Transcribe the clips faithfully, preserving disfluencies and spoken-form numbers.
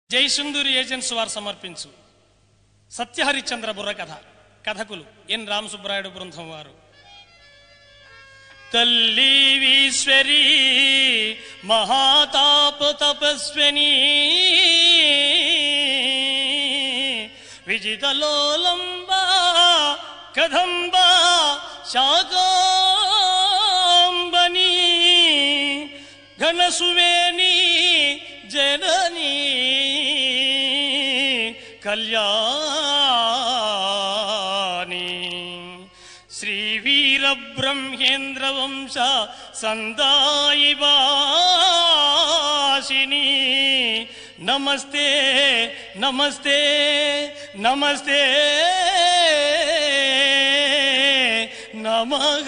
జయసుందూరి agency వారు సమర్పించు సత్యహరిచంద్ర బుర్ర కథ. కథకులు ఎన్ రామసుబ్రాయుడు బృందం వారు. తల్లి ఈశ్వరి మహాతాప తపస్విని విజితలోలంబా కదంబా శాకాంబని ఘనసువేణి జననీ కళ్యాణి శ్రీ వీర బ్రహ్మేంద్ర వంశ సందాయి వాసిని నమస్తే నమస్తే నమస్తే నమః.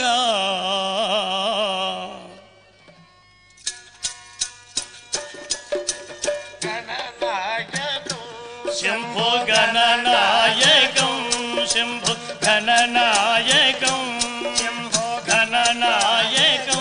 శంభో గణనాయకం శంభో గణనాయకం శంభో గణనాయకం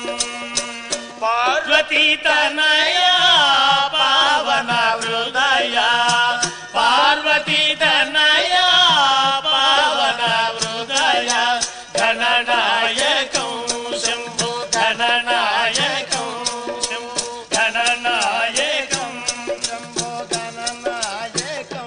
పార్వతీ తనయా పావన హృదయ పార్వతీ తనయా పావన హృదయ గణనాయకం శంభో గణనాయకం శంభో గణనాయకం శంభో గణనాయకం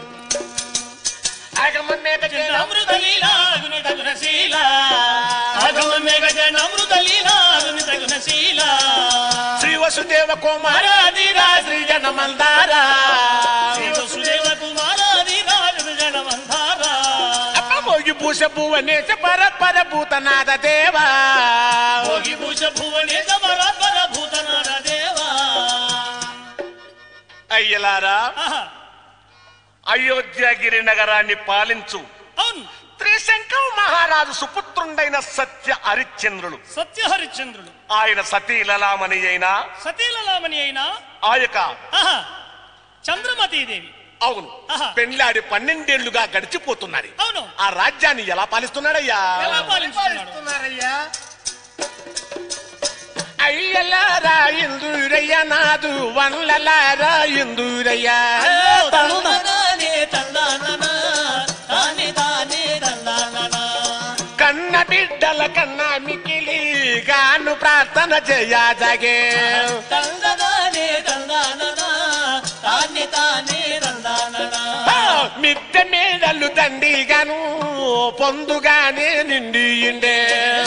ఆగమమే గజన అమృత లీలా గుణిత గుణశీల ఆగమమే గజన అమృత లీలా గుణిత గుణశీల శ్రీ వసుదేవ కుమారాదిరా శ్రీ జనమందార శ్రీ వసుదేవ కుమారాదిరా శ్రీ జనమందార భోగి భూష భువనేశ పర పర భూతనాథ దేవా భోగి భూష భువనేశ పర పర భూతనాథ దేవా. అయ్యలారా, అయోధ్యగిరి నగరాన్ని పాలించు త్రిశంకం మహారాజు సుపుత్రుండైన సత్య హరిశ్చంద్రుడు సత్య హరిశ్చంద్రుడు ఆయన సతీ లలామణి అయినా సతీ లలామణి అయినా ఆ యొక్క చంద్రమతీదేవి అవును పెండ్లాడి పన్నెండేళ్లుగా గడిచిపోతున్నది. అవును, ఆ రాజ్యాన్ని ఎలా పాలిస్తున్నాడయ్యా? ఎలా పాలిస్తున్నారయ్యా? అయ్యలారా ఇందూరయ్య నాదు వన్లలారా ఇందూరయ్యా కన్న బిడ్డల కన్నా మికిలి గాను ప్రార్థన చేయా జగే మిద్దె మేడలు దండిగాను పొందుగానే నిండియుండే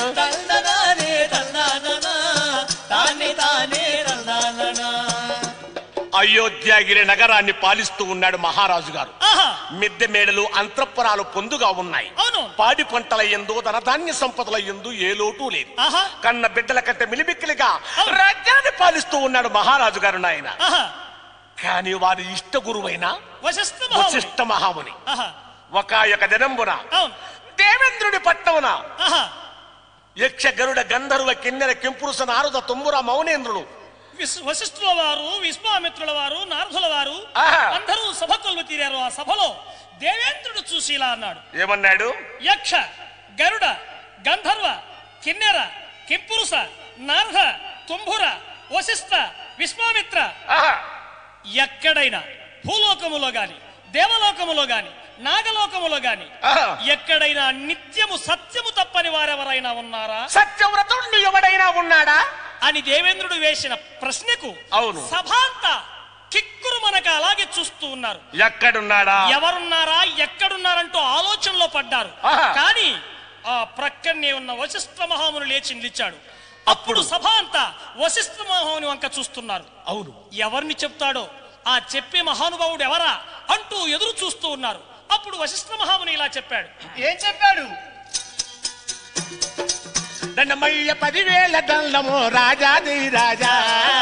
అయోధ్యగిరి నగరాన్ని పాలిస్తూ ఉన్నాడు మహారాజు గారు. మిద్దె మేడలు అంతఃపురాలు పొందుగా ఉన్నాయి. పాడి పంటల యందు ధనధాన్య సంపదల యందు ఏ లోటు లేదు. కన్న బిడ్డల కంటే మిలిమిక్కిలిగా రాజ్యాన్ని పాలిస్తూ ఉన్నాడు మహారాజు గారు. నాయన కాని వారి ఇష్ట గురువైన వశిష్ఠ మహాముని ఒక యొక్క దినంబున దేవేంద్రుడి పట్టమున యక్ష గరుడ గంధర్వ కిన్నెర కింపురుష నారద తుమ్ముర మౌనేంద్రుడు వశిష్ఠుల వారు విశ్వామిత్రుల వారు నారదుల వారు అందరూ సభ కొలువు తీరారు. ఆ సభలో దేవేంద్రుడు చూసి ఇలా అన్నాడు. ఏమన్నాడు? యక్ష గరుడ గంధర్వ కిన్నెర కింపురుష నారద తుంభుర వశిష్ఠ విశ్వామిత్ర ఎక్కడైనా భూలోకములో గాని దేవలోకములో గాని నాగలోకములో గాని ఎక్కడైనా నిత్యము సత్యము తప్పని వారెవరైనా ఉన్నారా? సత్యవ్రతుడు ఎవడైనా ఉన్నాడా అని దేవేంద్రుడు వేసిన ప్రశ్నకు అవును సభాంతా కిక్కురు మనకు అలాగే చూస్తూ ఉన్నారు. ఎక్కడున్నాడా ఎవరున్నారా ఎక్కడున్నారంటూ ఆలోచనలో పడ్డారు. కానీ ఆ ప్రక్కనే ఉన్న వశిష్ఠ మహాముని లేచి నిలిచాడు. అప్పుడు సభ అంతా వశిష్ఠ మహాముని వంక చూస్తున్నారు. అవును, ఎవరిని చెప్తాడో ఆ చెప్పే మహానుభావుడు ఎవరా అంటూ ఎదురు చూస్తూ ఉన్నారు. అప్పుడు వశిష్ఠ మహాముని ఇలా చెప్పాడు. ఏం చెప్పాడు? దండమయ్య పదివేల దండము రాజాది రాజా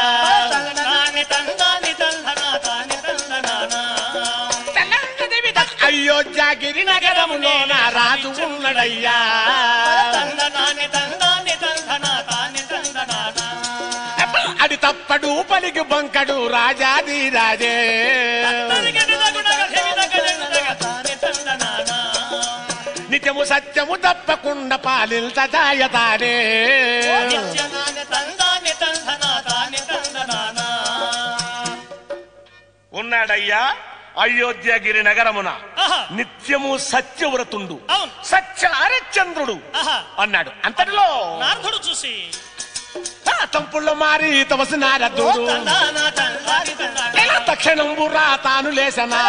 అయోధ్యగిరి నగరములో నా రాజు ఉన్నడయ్యా అడి తప్పడు పలికి బంకడు రాజాది రాజే నిత్యము సత్యము తప్పకుండా పాలించదాయతానే ఉన్నాడయ్యా. అయోధ్యగిరి నగరమున నిత్యము సత్యవ్రతుండు సత్య హరిశ్చంద్రుడు అన్నాడు. అంతటిలో నారదుడు చూసి తంపుల్లో మారి తమసి నారదుడు తక్షణంబురా తాను లేసనా,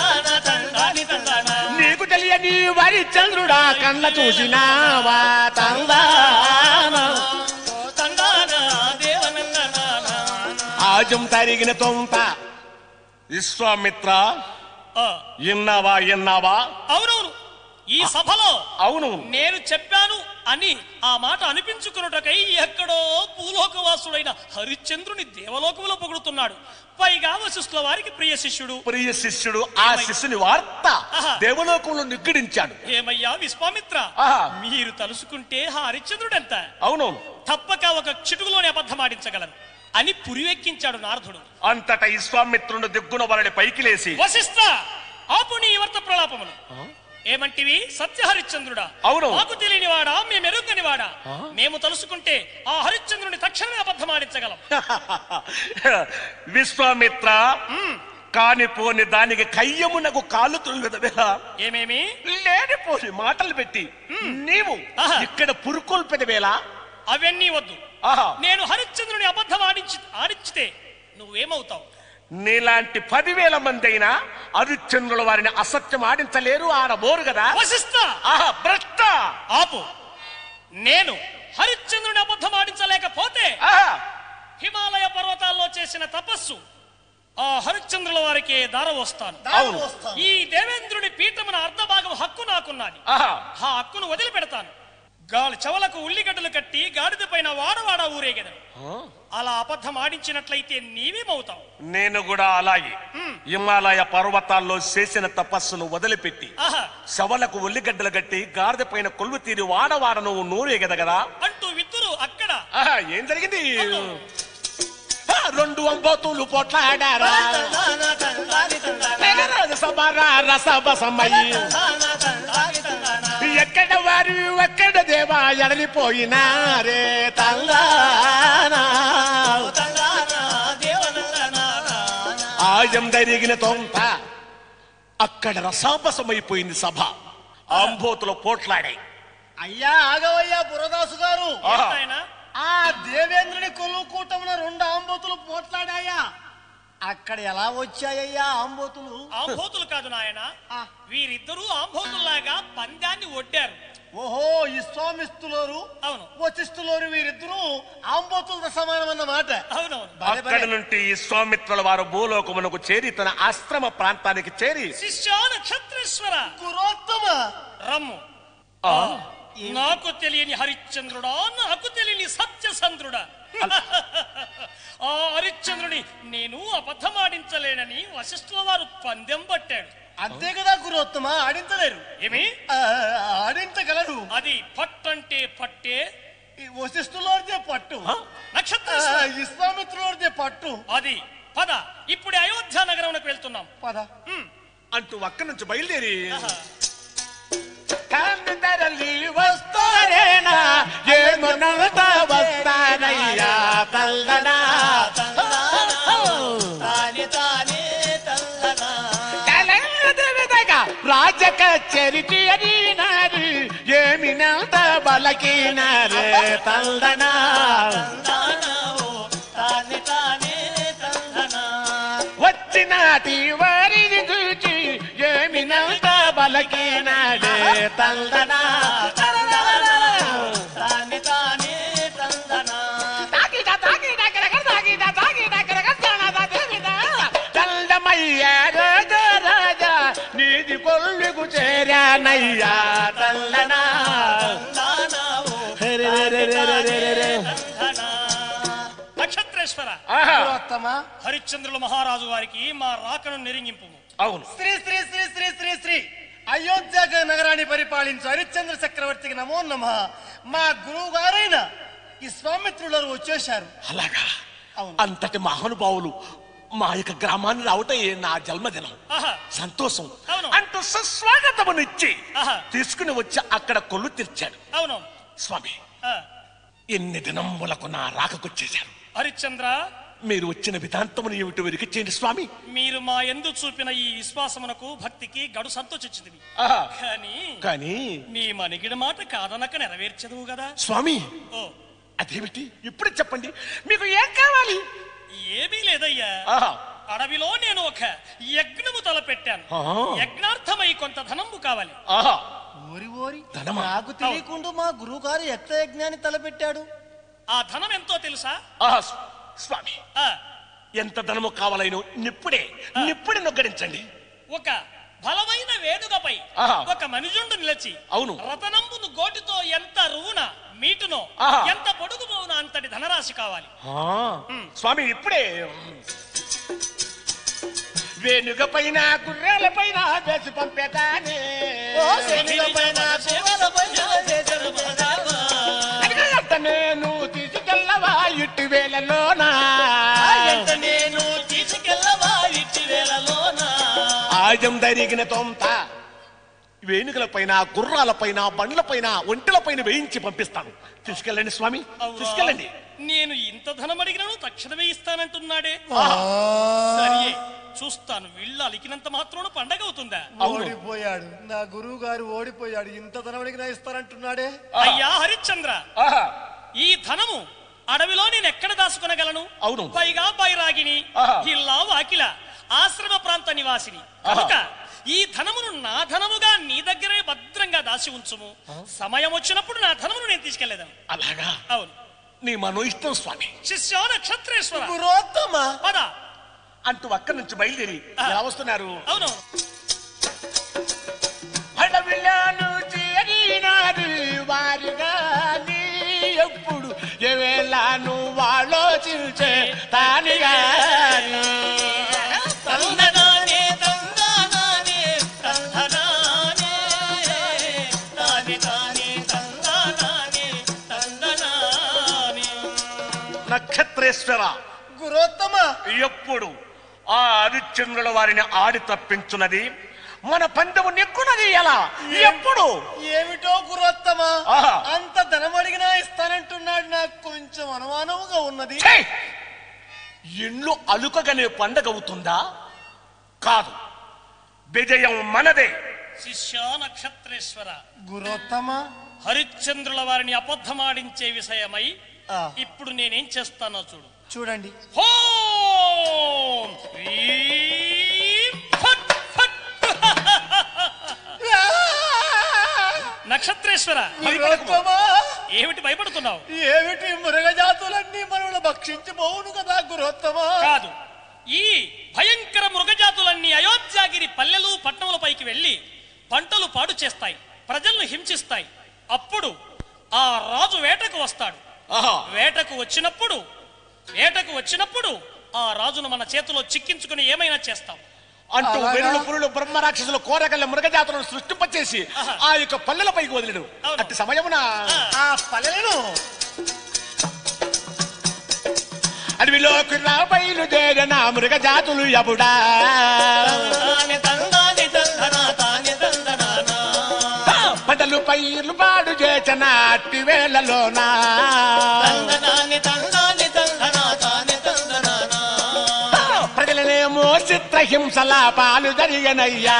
నీకు తెలియని హరిశ్చంద్రుడా కళ్ళ చూసినావా ఆజం తరిగిన తొంత. విశ్వామిత్ర ఎన్నావా ఎన్నావా? అవునవును, ఈ సభలో అవును నేను చెప్పాను అని ఆ మాట అనిపించుకున్నటకై ఎక్కడో భూలోకవాసుడైన హరిశ్చంద్రుని దేవలోకములో పొగుడుతున్నాడు. పైగా వశిష్ఠుల వారికి ప్రియ శిష్యుడు ప్రియ శిష్యుడు ఆ శిష్యుని వార్త దేవలోకంలో నిగ్గడించాడు. ఏమయ్యా విశ్వామిత్ర, మీరు తలుసుకుంటే హరిశ్చంద్రుడెంత అవును తప్పక ఒక చిటుకులోనే అబద్ధమాడించగలరు అని పురివెక్కించాడు నారదుడు. అంతటా విశ్వామిత్రుడు దిగ్గున వలడి పైకి లేసి, వశిష్ఠ ఆపు నీ వర్త ప్రలాపములు. ఏమంటివి? సత్య హరిశ్చంద్రుడా? అవును. మాకు తెలియని వాడా, మేము ఎరుగని వాడా? మేము తలుసుకుంటే ఆ హరిశ్చంద్రుని తక్షణమే అబద్ధమాడించగలం. విశ్వామిత్ర కానిపోని దానికి కయ్యమునకు కాలు తుల్లుదవేలా? ఏమేమి లేనిపోని మాటలు పెట్టి నీవు ఇక్కడ పురుకొల్పెదవేలా? అవన్నీ వద్దు. నేను హరిశ్చంద్రుని అబద్ధం ఆడించి ఆడించితే నువ్వేమవుతావు? నీలాంటి పదివేల మంది అయినా హరిశ్చంద్రుల వారిని అసత్యం ఆడించలేరు, ఆడబోరు కదా. భ్రష్ట ఆపు. నేను హరిశ్చంద్రుని అబద్ధం ఆడించలేకపోతే హిమాలయ పర్వతాల్లో చేసిన తపస్సు ఆ హరిశ్చంద్రుల వారికి దారవోస్తాను. ఈ దేవేంద్రుని పీఠమున అర్ధభాగం హక్కు నాకున్నది. ఆ హక్కును వదిలిపెడతాను. గాలి చెవలకు ఉల్లిగడ్డలు కట్టి గాడిద పైన వాడవాడ ఊరేగెదను. అలా అబద్ధం ఆడించినట్లయితే నీవేమవుతావు? నేను కూడా అలాగే హిమాలయ పర్వతాల్లో చేసిన తపస్సును వదిలిపెట్టి శవలకు ఉల్లిగడ్డలు కట్టి గాడిద పైన కొలువు తీరి వాడవాడ నువ్వు నూరేగద కదా అంటూ విత్తురు. అక్కడ ఏం జరిగింది? రెండు అంబోతులు పోట్లాడారా రసబసమయ్యి, ఎక్కడ వారు ఎక్కడ దేవా ఎడలిపోయినారే తంగానా. ఆయం జరిగిన తొంత అక్కడ రసాబసమైపోయింది సభ. అంబోతులు పోట్లాడాయి. అయ్యా ఆగవయ్యా బుర్రదాసు గారు, ఆ దేవేంద్రుని కొలువు కూటమున రెండు ఆంబోతులు పోట్లాడాయా? అక్కడ ఎలా వచ్చాయ్యా ఆంబోతులు? ఆంబోతులు కాదు నాయన, వీరిద్దరూ ఆంబోతుల్లాగా పందాన్ని ఒడ్డారు. ఓహో, విశ్వామిత్రులు అవును వశిష్ఠులు వీరిద్దరూ ఆంబోతులతో సమానం అన్నమాట. అవునవును. అక్కడి నుండి విశ్వామిత్రుల వారు భూలోకమునకు చేరి తన ఆశ్రమ ప్రాంతానికి చేరి, శిష్య నక్షత్రేశ్వర గురోత్తమ రమ్ము. నాకు తెలియని హరిశ్చంద్రుడా, నాకు తెలియని సత్యచంద్రుడా, ఆ హరిశ్చంద్రుని నేను అబద్ధమాడించలేనని వశిష్ఠుల వారు పందెం పట్టాడు. అంతే కదా గురోత్తమ, ఆడించలేరు. ఏమి ఆడించగలరు. అది పట్టంటే పట్టే, వశిష్ఠులోదే పట్టు, నక్షత్ర విశ్వామిత్రులోదే పట్టు. అది పద, ఇప్పుడే అయోధ్య నగరంలోకి వెళ్తున్నాం. పద అంటూ అక్కడి నుంచి బయలుదేరి వస్తారేనా ఏమనంతా వస్తానయ్యా తల్లనా రాజక చరిటి అడినారు ఏమినంత బలకినారే తల్లనా. వచ్చినాటి వారిని చూచి ఏమినంత బలకినాడే తల్లనా. నీది కొల్లుకు చేరానయ్యా తల్లనా. నక్షత్రేశ్వర హరిశ్చంద్రుల మహారాజు వారికి మా రాకను నెరింగింపు. అవును. శ్రీ శ్రీ శ్రీ శ్రీ శ్రీ శ్రీ అయోధ్య నగరాన్ని పరిపాలించు హరిశ్చంద్ర చక్రవర్తికి నమో నమః. మా గురువు గారైన విశ్వామిత్రులు వచ్చేశారు. అలాగా? అంతటి మహానుభావులు మా యొక్క గ్రామాన్ని రావటం నా జన్మదినం, సంతోషం అంటూ సుస్వాగతమునిచ్చి తీసుకుని వచ్చి అక్కడ కొల్లు తీర్చాడు. అవును స్వామి, ఎన్ని దినములకు నా రాకకొచ్చేశారు. హరిశ్చంద్ర, మీరు వచ్చిన విధాంతమును ఏమిటో వెరికి చేయండి స్వామి. మీరు మా యందు చూపిన ఈ విశ్వాసమునకు భక్తికి గడు సంతోషించింది. కానీ కానీ మీ మనిగిడి మాట కాదనక నెరవేర్చదువు కదా స్వామి. ఓ అదేమిటి ఇప్పుడే చెప్పండి, మీకు ఏం కావాలి? ఏమీ లేదయ్యా. అడవిలో నేను ఒక యజ్ఞము తలపెట్టాను. యజ్ఞార్థమై కొంత ధనము కావాలి. ఓరి ఓరి నాకు తెలియకుండా మా గురువు గారు యజ్ఞ యజ్ఞాన్ని తలపెట్టాడు. ఆ ధనం ఎంతో తెలుసా? స్వామి, ఎంత ధనము కావాలైనో నిప్పుడే నిప్పుడే నొగ్గడించండి. ఒక బలమైన వేడుకపై ఒక మనుజుండు నిలిచి అవును రతనంబును గోటితో ఎంత రువున మీటునో ఎంత పొడుగు పోవున అంతటి ధనరాశి కావాలి. స్వామి ఇప్పుడే వేణుగ పైన గుర్రాల పైన వేసి పంపేదానే. నేను తీసుకెళ్ళవా ఇట్టి వేళలోనా, నేను తీసుకెళ్ళవా ఇట్టి వేళలోనా. ఆజం దరిగిన తొంత వేణుగల పైన గుర్రాల పైన బండ్ల పైన ఒంటెల పైన వేయించి పంపిస్తాను. తీసుకెళ్ళండి స్వామి, తీసుకెళ్ళండి. నేను ఇంత ధనం అడిగినాను తక్షణమే ఇస్తానంటున్నాడే. సరే చూస్తాను. వీళ్ళు అలికినంత మాత్రం పండగ అవుతుందా? ఓడిపోయాడు నా గురువు గారు, ఓడిపోయాడు. ఇంత ధనం అడిగినా ఇస్తానంటున్నాడే. అయ్యా హరిశ్చంద్ర, ఈ ధనము అడవిలో నేను ఎక్కడ దాచుకునగలను? అవును, పైగా బైరాగిని, ఇల్లా వాకిల, ఆశ్రమ ప్రాంత నివాసిని కనుక ఈ ధనమును నా ధనముగా నీ దగ్గరే భద్రంగా దాచి ఉంచుము. సమయం వచ్చినప్పుడు నా ధనమును నేను తీసుకెళ్లేదాను. అలాగా? అవును, నీ మనో ఇష్టం స్వామి. శిష్యో నక్షత్రేశ్వర గురోత్తమ పద అంటూ అక్కడి నుంచి బయలుదేరి ఎలా వస్తున్నారు? అవును, అడవిలోను చేరినారు వారుగా ఎప్పుడు ఎవేళను ఆలోచించే తానిగా. నక్షత్రేశ్వర గురోత్తమ, ఎప్పుడు ఆ హరిశ్చంద్రుల వారిని ఆడి తప్పించున్నది, మన పందెము నెక్కున్నది ఎలా? ఎప్పుడు? ఏమిటో గురోత్తమ, అంత ధనం అడిగినా ఇస్తానంటున్నాడు. నాకు కొంచెం అనుమానముగా ఉన్నది. ఇల్లు అలుకగానే పండగ అవుతుందా? కాదు, విజయం మనదే. శిష్య నక్షత్రేశ్వర గురోత్తమ, హరిశ్చంద్రుల వారిని అబద్ధమాడించే విషయమై ఇప్పుడు నేనేం చేస్తానో చూడు. చూడండి. హోం హ్రీం ఫట్ ఫట్. నక్షత్రేశ్వర, ఏమిటి భయపడుతున్నావు? ఏమిటి మృగజాతులన్నీ మనల్ని భక్షించి పోవును కదా గురోత్తమ. కాదు, ఈ భయంకర మృగజాతులన్నీ అయోధ్యాగిరి పల్లెలు పట్టణముల పైకి వెళ్లి పంటలు పాడు చేస్తాయి, ప్రజలను హింసిస్తాయి. అప్పుడు ఆ రాజు వేటకు వస్తాడు. వేటకు వచ్చినప్పుడు వేటకు వచ్చినప్పుడు ఆ రాజును మన చేతిలో చిక్కించుకుని ఏమైనా చేస్తాం అంటూ వెరులు పురులు బ్రహ్మ రాక్షసులు కోరగల్ల మృగజాతులను సృష్టింపచేసి ఆ యొక్క పల్లెలపైకి వదిలేడు. అట్టి సమయమున ఆ పల్లెలను అడవిలోకి రా బయలుదేరిన మృగజాతులు ఎబుడా. పంటలు పైర్లు పాడు చేసిన అట్టి వేళలోనా ప్రజలనేమో చిత్రహింసల పాలు జరిగనయ్యా.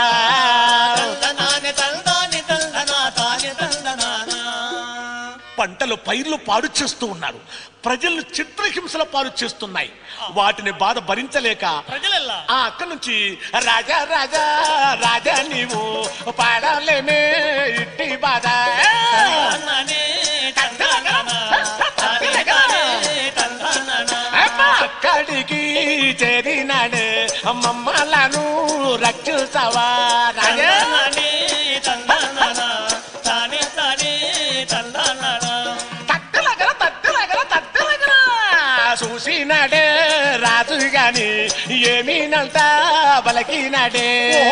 పంటలు పైర్లు పాడు చేస్తూ ఉన్నారు, ప్రజలు చిత్రహింసల పాలు చేస్తున్నాయి. వాటిని బాధ భరించలేక ప్రజలెల్లా ఆ అక్కడి నుంచి రాజా రాజా రాజా నీవు పాడలేమే ఇట్టి బాధ. అక్కడికి చేరినాడు మమ్మలను రక్షించవా రాజా. తట్టలగల తట్టలగల తట్టలగల చూసినాడే రాజు గాని ఏమీనంత బలకినాడే.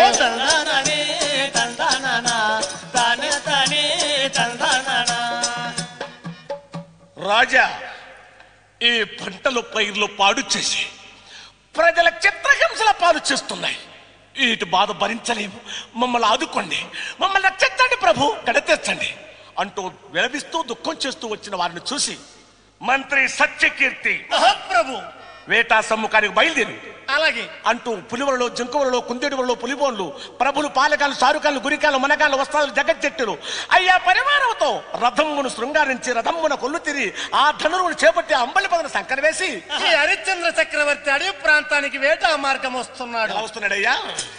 రాజా, ఈ పంటలు పైర్లు పాడు చేసి ప్రజల చిత్రహింసల పాలు చేస్తున్నాయి. వీటి బాధ భరించలేము, మమ్మల్ని ఆదుకోండి, మమ్మల్ని రక్షించండి ప్రభు, కడతెచ్చండి అంటూ విలపిస్తూ దుఃఖం చేస్తూ వచ్చిన వారిని చూసి మంత్రి సత్యకీర్తి మహాప్రభు వేటా సమ్ముఖానికి బయలుదేరి అలాగే అంటూ పులివలలో జంకువలలో కుందేడువలలో పులిబోన్లు ప్రభులు పాలకాలు సారుకాలు గురికాలు మనకాలు వస్త్రాలు జగజ్జెట్టులు అయ్యా పరిమాణంతో రథమ్మును శృంగారించి రథమ్మున కొల్లు తిరిగి ఆ ధనువును చేపట్టి అంబలి పదన సంకర వేసి ఈ హరిశ్చంద్ర చక్రవర్తి అడవి ప్రాంతానికి వేటా మార్గం వస్తున్నాడు వస్తున్నాడయ్యా.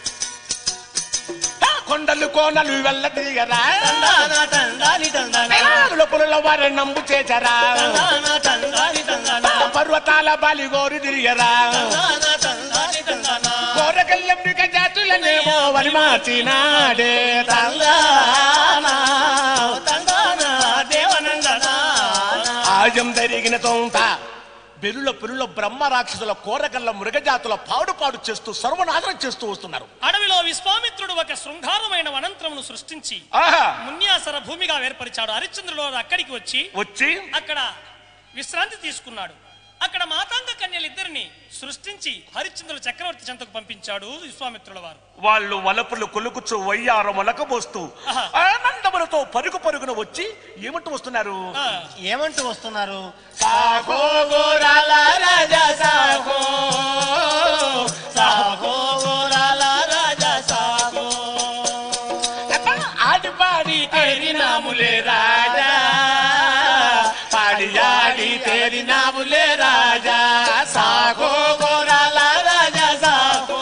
కొండలు కోనలు వెళ్ళ తిరిగరా పులుల వారి నంబు చేచరా పర్వతాల బాలిగోరు తిరిగరా కోరకల్లెంబిక జాతులనేమో వరి మార్చినాడే ఆజం జరిగిన తోంత బెరుల పురుల బ్రహ్మ రాక్షసుల కోరగల్ల మృగజాతుల పాడు పాడు చేస్తూ సర్వనాశనం చేస్తూ వస్తున్నారు. అడవిలో విశ్వామిత్రుడు ఒక శృంగారమైన వనంత్రమును సృష్టించి మున్యాసర భూమిగా ఏర్పరిచాడు. హరిశ్చంద్రుడు అక్కడికి వచ్చి వచ్చి అక్కడ విశ్రాంతి తీసుకున్నాడు. అక్కడ మాతాంగ కన్యలిద్దరిని సృష్టించి హరిశ్చంద్రుడు చక్రవర్తి చెంతకు పంపించాడు విశ్వామిత్రుల వారు. వాళ్ళు వలపులు కొలుకుచు వయ్యారం వలకబోస్తూ ఆనందములతో పరుగు పరుగున వచ్చి ఏమంటూ వస్తున్నారు ఏమంటూ వస్తున్నారు సాగో గోరాల రాజా సాగో సాగో గోరాల రాజా సాగో ఆడి పాడి తేరి నాములే రాజా పాడి ఆడి తేరి నాములే రాజా సాగో గోరాల రాజా సాగో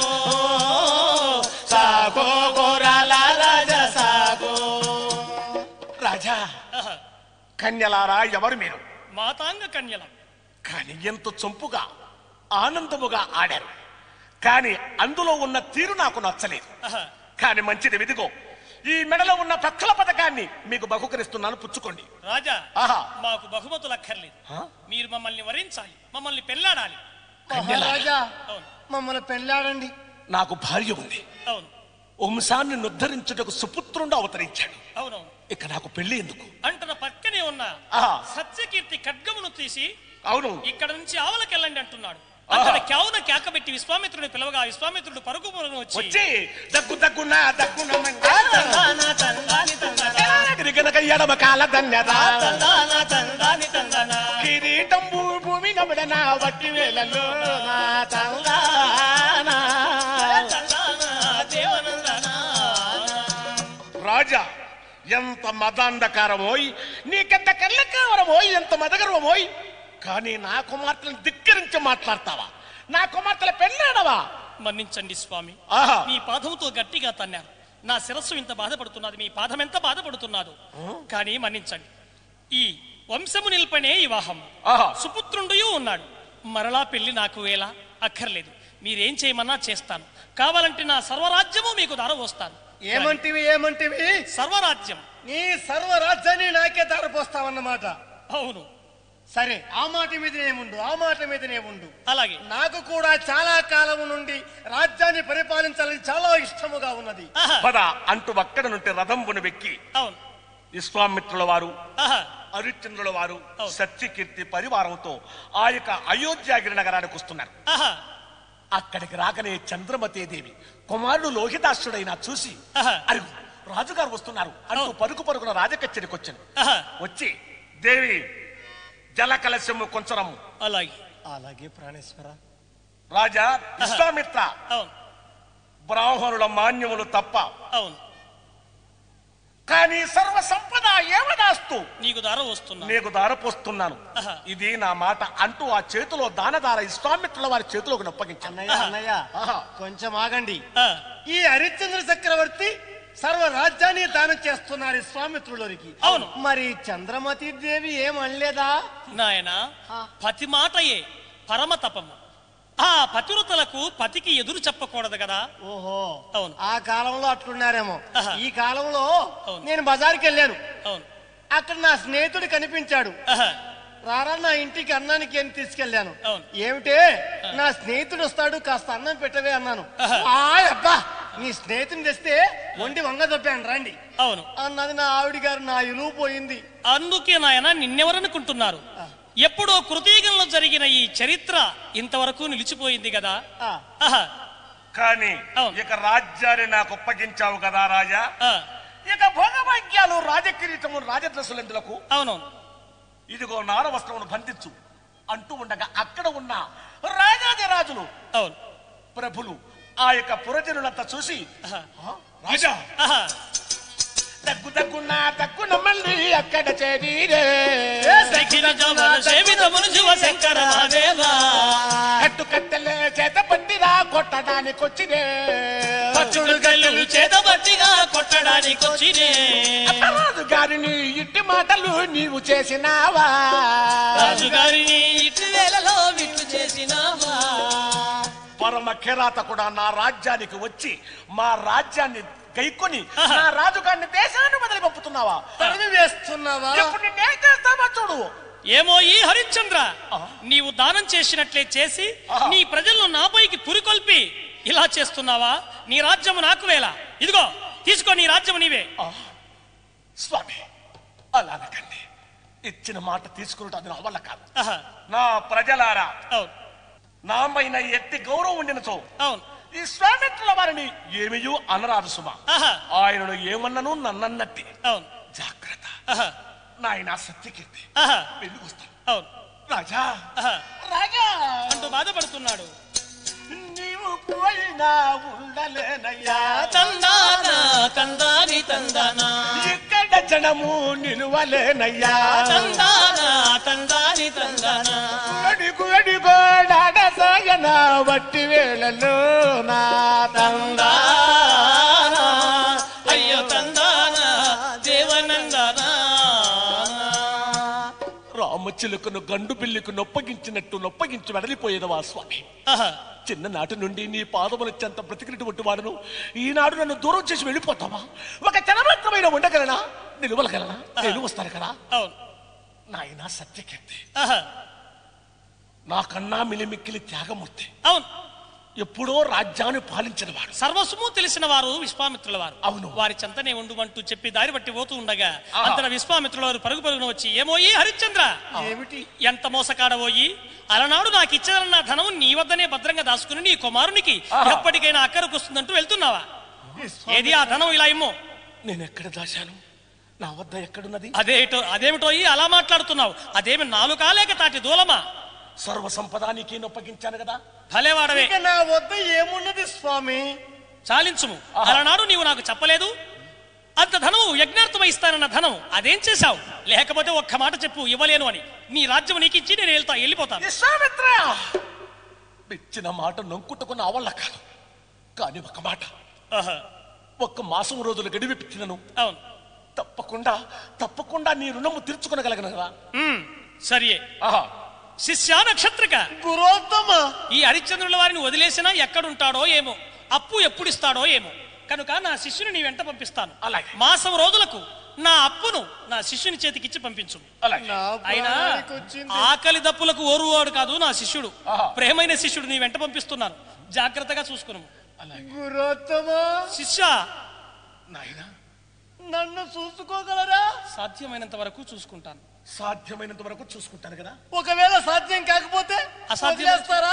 సాగో గోరాల రాజా సాగో. రాజా కన్యలారా ఎవరు మీరు? మాతాంగ కన్యల. కానీ ఎంత చంపుగా ఆనందముగా ఆడారు. కానీ అందులో ఉన్న తీరు నాకు నచ్చలేదు. కానీ మంచిది విదిగో ఈ మెడలో ఉన్న పక్కల పథకాన్ని మీకు బహుకరిస్తున్నాను, పుచ్చుకోండి. రాజా ఆహా మాకు బహుమతులు అక్కర్లేదు. మీరు మమ్మల్ని వరించాలి, మమ్మల్ని పెళ్లాడాలి. మహారాజా మమ్మల్ని పెళ్లాడండి. నాకు భార్య ఉంది. అవును. వంశాన్ని నుద్ధరించుటకు సుపుత్రుండు అవతరించాడు. అవునవును. ఇక నాకు పెళ్లి ఎందుకు? అంటున్న పక్కనే ఉన్న సత్యకీర్తి ఖడ్గమును తీసి అవును ఇక్కడ నుంచి ఆవలకెళ్ళండి అంటున్నాడు. అక్కడ కేవన కేకబెట్టి విశ్వామిత్రుడు పిలవగా విశ్వామిత్రుడు పరుగు పరుగున వచ్చి దగ్గు దగ్గున దగ్గున ఎడమ కాల ధన్యత కిరీటం భూమి నమడన వట్టి వేలలో రాజా ఎంత మదాంధకారమోయ్, నీకెంత కళ్ళకావరమోయ్, ఎంత మదగర్వమోయ్. కానీ నా కుమార్తెను ధిక్కరించి మాట్లాడతావా? నా కుమార్తెల పెళ్ళాడవా? మన్నించండి స్వామి, మీ పాదముతో గట్టిగా తన్నారు. నా శిరస్సు ఇంత బాధపడుతున్నది, మీ పాదం ఎంత బాధపడుతున్నదో. కానీ మన్నించండి, ఈ వంశము నిల్పనే వివాహం. సుపుత్రుండు ఉన్నాడు, మరలా పెళ్లి నాకు వేళ అక్కర్లేదు. మీరేం చేయమన్నా చేస్తాను. కావాలంటే నా సర్వరాజ్యము మీకు ధారపోస్తాను. ఏమంటివి ఏమంటివి? సర్వరాజ్యం. నీ సర్వరాజ్యాన్ని నాకే ధారపోస్తావన్నమాట. అవును. సరే, ఆ మాట మీదనే ఉండు, ఆ మాట మీదనే ఉండు. అలాగే. నాకు కూడా చాలా కాలం నుండి రాజ్యాన్ని పరిపాలించాలని చాలా ఇష్టముగా ఉన్నది. పద అంటూ అక్కడ నుండి రథంబును వెక్కి అవును విశ్వామిత్రుల వారు హరిశ్చంద్రుల వారు సత్యకీర్తి పరివారంతో ఆ యొక్క అయోధ్యాగిరి నగరానికి వస్తున్నారు. అక్కడికి రాకనే చంద్రమతి దేవి కుమారుడు లోహితాశ్రుడైనా చూసి అరుగు రాజుగారు వస్తున్నారు అంటూ పరుగు పరుగున రాజకచ్చరికి వచ్చాను. వచ్చి దేవి జల కలశము కొంచెము. అలాగే అలాగే ప్రాణేశ్వర. రాజా విశ్వామిత్ర అవును బ్రాహ్మణుల మాన్యములు తప్ప అవును కానీ సర్వ సంపద ఏమదాస్తూ నీకు దార వస్తున్నా నీకు దారపోస్తున్నాను. ఇది నా మాట అంటూ ఆ చేతిలో దానదార విశ్వామిత్రుల వారి చేతిలోకి నొప్పగించాను. అన్నయ్య అన్నయ్య కొంచెం ఆగండి. ఈ హరిశ్చంద్ర చక్రవర్తి సర్వ రాజ్యాన్ని దానం చేస్తున్నారు విశ్వామిత్రులకి. అవును. మరి చంద్రమతి దేవి ఏం అనలేదా? నాయన పతి మాటయే పరమ తపము. ఆ పతివ్రతలకు పతికి ఎదురు చెప్పకూడదు కదా. ఓహో అవును. ఆ కాలంలో అట్లున్నారేమో. ఈ కాలంలో నేను బజార్కి వెళ్ళాను. అవును. అక్కడ నా స్నేహితుడు కనిపించాడు. రారా నా ఇంటికి అన్నానికి అని తీసుకెళ్లాను. ఏమిటే నా స్నేహితుడు వస్తాడు, కాస్త అన్నం పెట్టవే అన్నాను. అబ్బా నీ స్నేహితుని తెస్తే వండి వంగ దొప్పాను రండి అవును అన్నది నా ఆవిడ గారు. నా ఇలువ పోయింది. అందుకే నాయన నిన్నెవరనుకుంటున్నారు? ఎప్పుడో కృతయుగంలో జరిగిన ఈ చరిత్ర ఇంతవరకు నిలిచిపోయింది కదా. కానీ ఇక రాజ్యాన్ని నాకు అప్పగించావు కదా రాజా. ఇక భోగభాగ్యాలు రాజకిరీటము రాజద్రసులు ఎందులకు? అవునవును. ఇదిగో నార వస్త్రమును బంధించు, అంటూ ఉండగా అక్కడ ఉన్న రాజాది రాజులు అవును ప్రభులు ఆ యొక్క పురజనులంతా చూసి రాజా దగ్గు దగ్గున్నా దగ్గున మళ్ళీ అక్కడ చేరీరే కట్టు కట్టెలే చేత పట్టిరా కొట్టడానికి వచ్చిరే చేత పట్టిగా కొట్టడానికి వచ్చిరే రాజు గారిని ఇట్టి మాటలు నీవు చేసినావా రాజు గారిని ఇట్టి వేళలో విట్లు చేసినావా పరమ కిరాత కూడా నా రాజ్యానికి వచ్చి మా రాజ్యాన్ని గైకొని నా రాజుగారిని దేశాన్ని వదిలి పంపుతున్నావా తరిమి వేస్తున్నావా ఇప్పుడు నిన్నేం చేస్తావా చూడు ఏమో ఈ హరిశ్చంద్ర నీవు దానం చేసినట్లే చేసి నీ ప్రజలను నాపైకి పురికొల్పి ఇలా చేస్తున్నావా నీ రాజ్యము నాకు వేళ ఇదిగో తీసుకో నీ రాజ్యము నీవే స్వామి అలాగండి ఇచ్చిన మాట తీసుకున్నట్టు అది నా వల్ల కాదు నా ప్రజలారా నాపైన ఎట్టి గౌరవం ఉండినచో అవును ఈ స్వామిత్రుల వారిని ఏమియూ అనరాదు సుమా ఆయనను ఏమన్నను నన్నన్నట్టి అవును జాగ్రత్త నాయన సత్యకీర్తి వెళ్ళిపోస్తాను అవును రాజా రాజా అంటూ బాధపడుతున్నాడు నీవు పోయినా ఉండలేనయ్యా తందానా తందాని తందానా ఇక్కడ జనము నిలువలేనయ్యా తందానా తందాని తందానా అడిగు అడిగోడాడ సాగన వట్టి వేళలో నా తందానా అయ్యో తందానా దేవనందనా రామచిలుకను గండు బిల్లుకు నొప్పగించినట్టు నొప్పగించి వెడలిపోయేదవా స్వామి చిన్ననాటి నుండి నీ పాదములెంత బ్రతికినటువంటి వాడును ఈనాడు నన్ను దూరం చేసి వెళ్ళిపోతావా ఒక చనమాత్రమైన ఉండగలనా నిలువలగలనా నేను వస్తాను కదా అవును నాయన సత్యకీర్తి నాకన్నా మిలిమిక్కిలి త్యాగమూర్తి అవును ఎప్పుడో రాజ్యాన్ని పాలించిన వాడు సర్వస్వము తెలిసిన వారు విశ్వామిత్రుల వారు అవును వారి చెంతనే ఉండుమంటూ చెప్పి దారి బట్టి పోతూ ఉండగా అంతన విశ్వామిత్రుల వారు పరుగు పరుగున వచ్చి ఏమోయి హరిశ్చంద్ర ఏమిటి ఎంత మోసకాడబోయి అలనాడు నాకు ఇచ్చేదన్న ధనం నీ వద్దనే భద్రంగా దాచుకుని నీ కుమారునికి ఎప్పటికైనా అక్కరకు వస్తుందంటూ వెళ్తున్నావా ఏది ఆ ధనం ఇలా ఇమ్మో నేను ఎక్కడ దాశాను నా వద్ద ఎక్కడున్నది అదేటో అదేమిటో అలా మాట్లాడుతున్నావు అదేమి నాలుకా లేక తాటి దూలమా సర్వ సంపదానికి నొప్పగించాను కదా భలేవాడవే నా వద్ద ఏమున్నది స్వామి చాలించుము అలనాడు నీవు నాకు చెప్పలేదు అంత ధనం యజ్ఞార్థమై ఇస్తానన్న ధనం అదేం చేశావు లేకపోతే ఒక్క మాట చెప్పు ఇవ్వలేను అని నీ రాజ్యం నీకు ఇచ్చి నేను వెళ్తా వెళ్ళిపోతాను ఇచ్చిన మాట నొంకుట్టుకున్న అవల్ల కాదు కానీ ఒక మాట ఒక్క మాసం రోజులు గడివిపించినను అవును తప్పకుండా తప్పకుండా నీ రుణము తీర్చుకోగలను కదా సరియే శిష్య నక్షత్రిక గురోత్తమ ఈ హరిశ్చంద్రుల వారిని వదిలేసినా ఎక్కడుంటాడో ఏమో అప్పు ఎప్పుడు ఇస్తాడో ఏమో కనుక నా శిష్యుని నీ వెంట పంపిస్తాను అలాగే మాసం రోజులకు నా అప్పును నా శిష్యుని చేతికిచ్చి పంపించు అయినా ఆకలి దప్పులకు ఓరువాడు కాదు నా శిష్యుడు ప్రేమైన శిష్యుడు నీ వెంట పంపిస్తున్నాను జాగ్రత్తగా చూసుకున్నాము గురోత్తమ శిష్య నాయనా నన్ను చూసుకోగలరా సాధ్యమైనంత వరకు చూసుకుంటాను సాధ్యమైనంత వరకు చూసుకుంటాను కదా ఒకవేళ సాధ్యం కాకపోతే అసాధ్యం చేస్తారా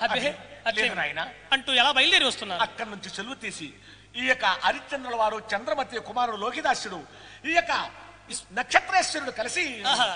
అంటూ ఎలా బయలుదేరి వస్తున్నారు అక్కడి నుంచి చెలువు తీసి ఈ యొక్క హరిశ్చంద్రుల వారు చంద్రమతి కుమారుడు లోకిదాసుడు ఈ యొక్క నక్షత్రేశ్వరుడు కలిసి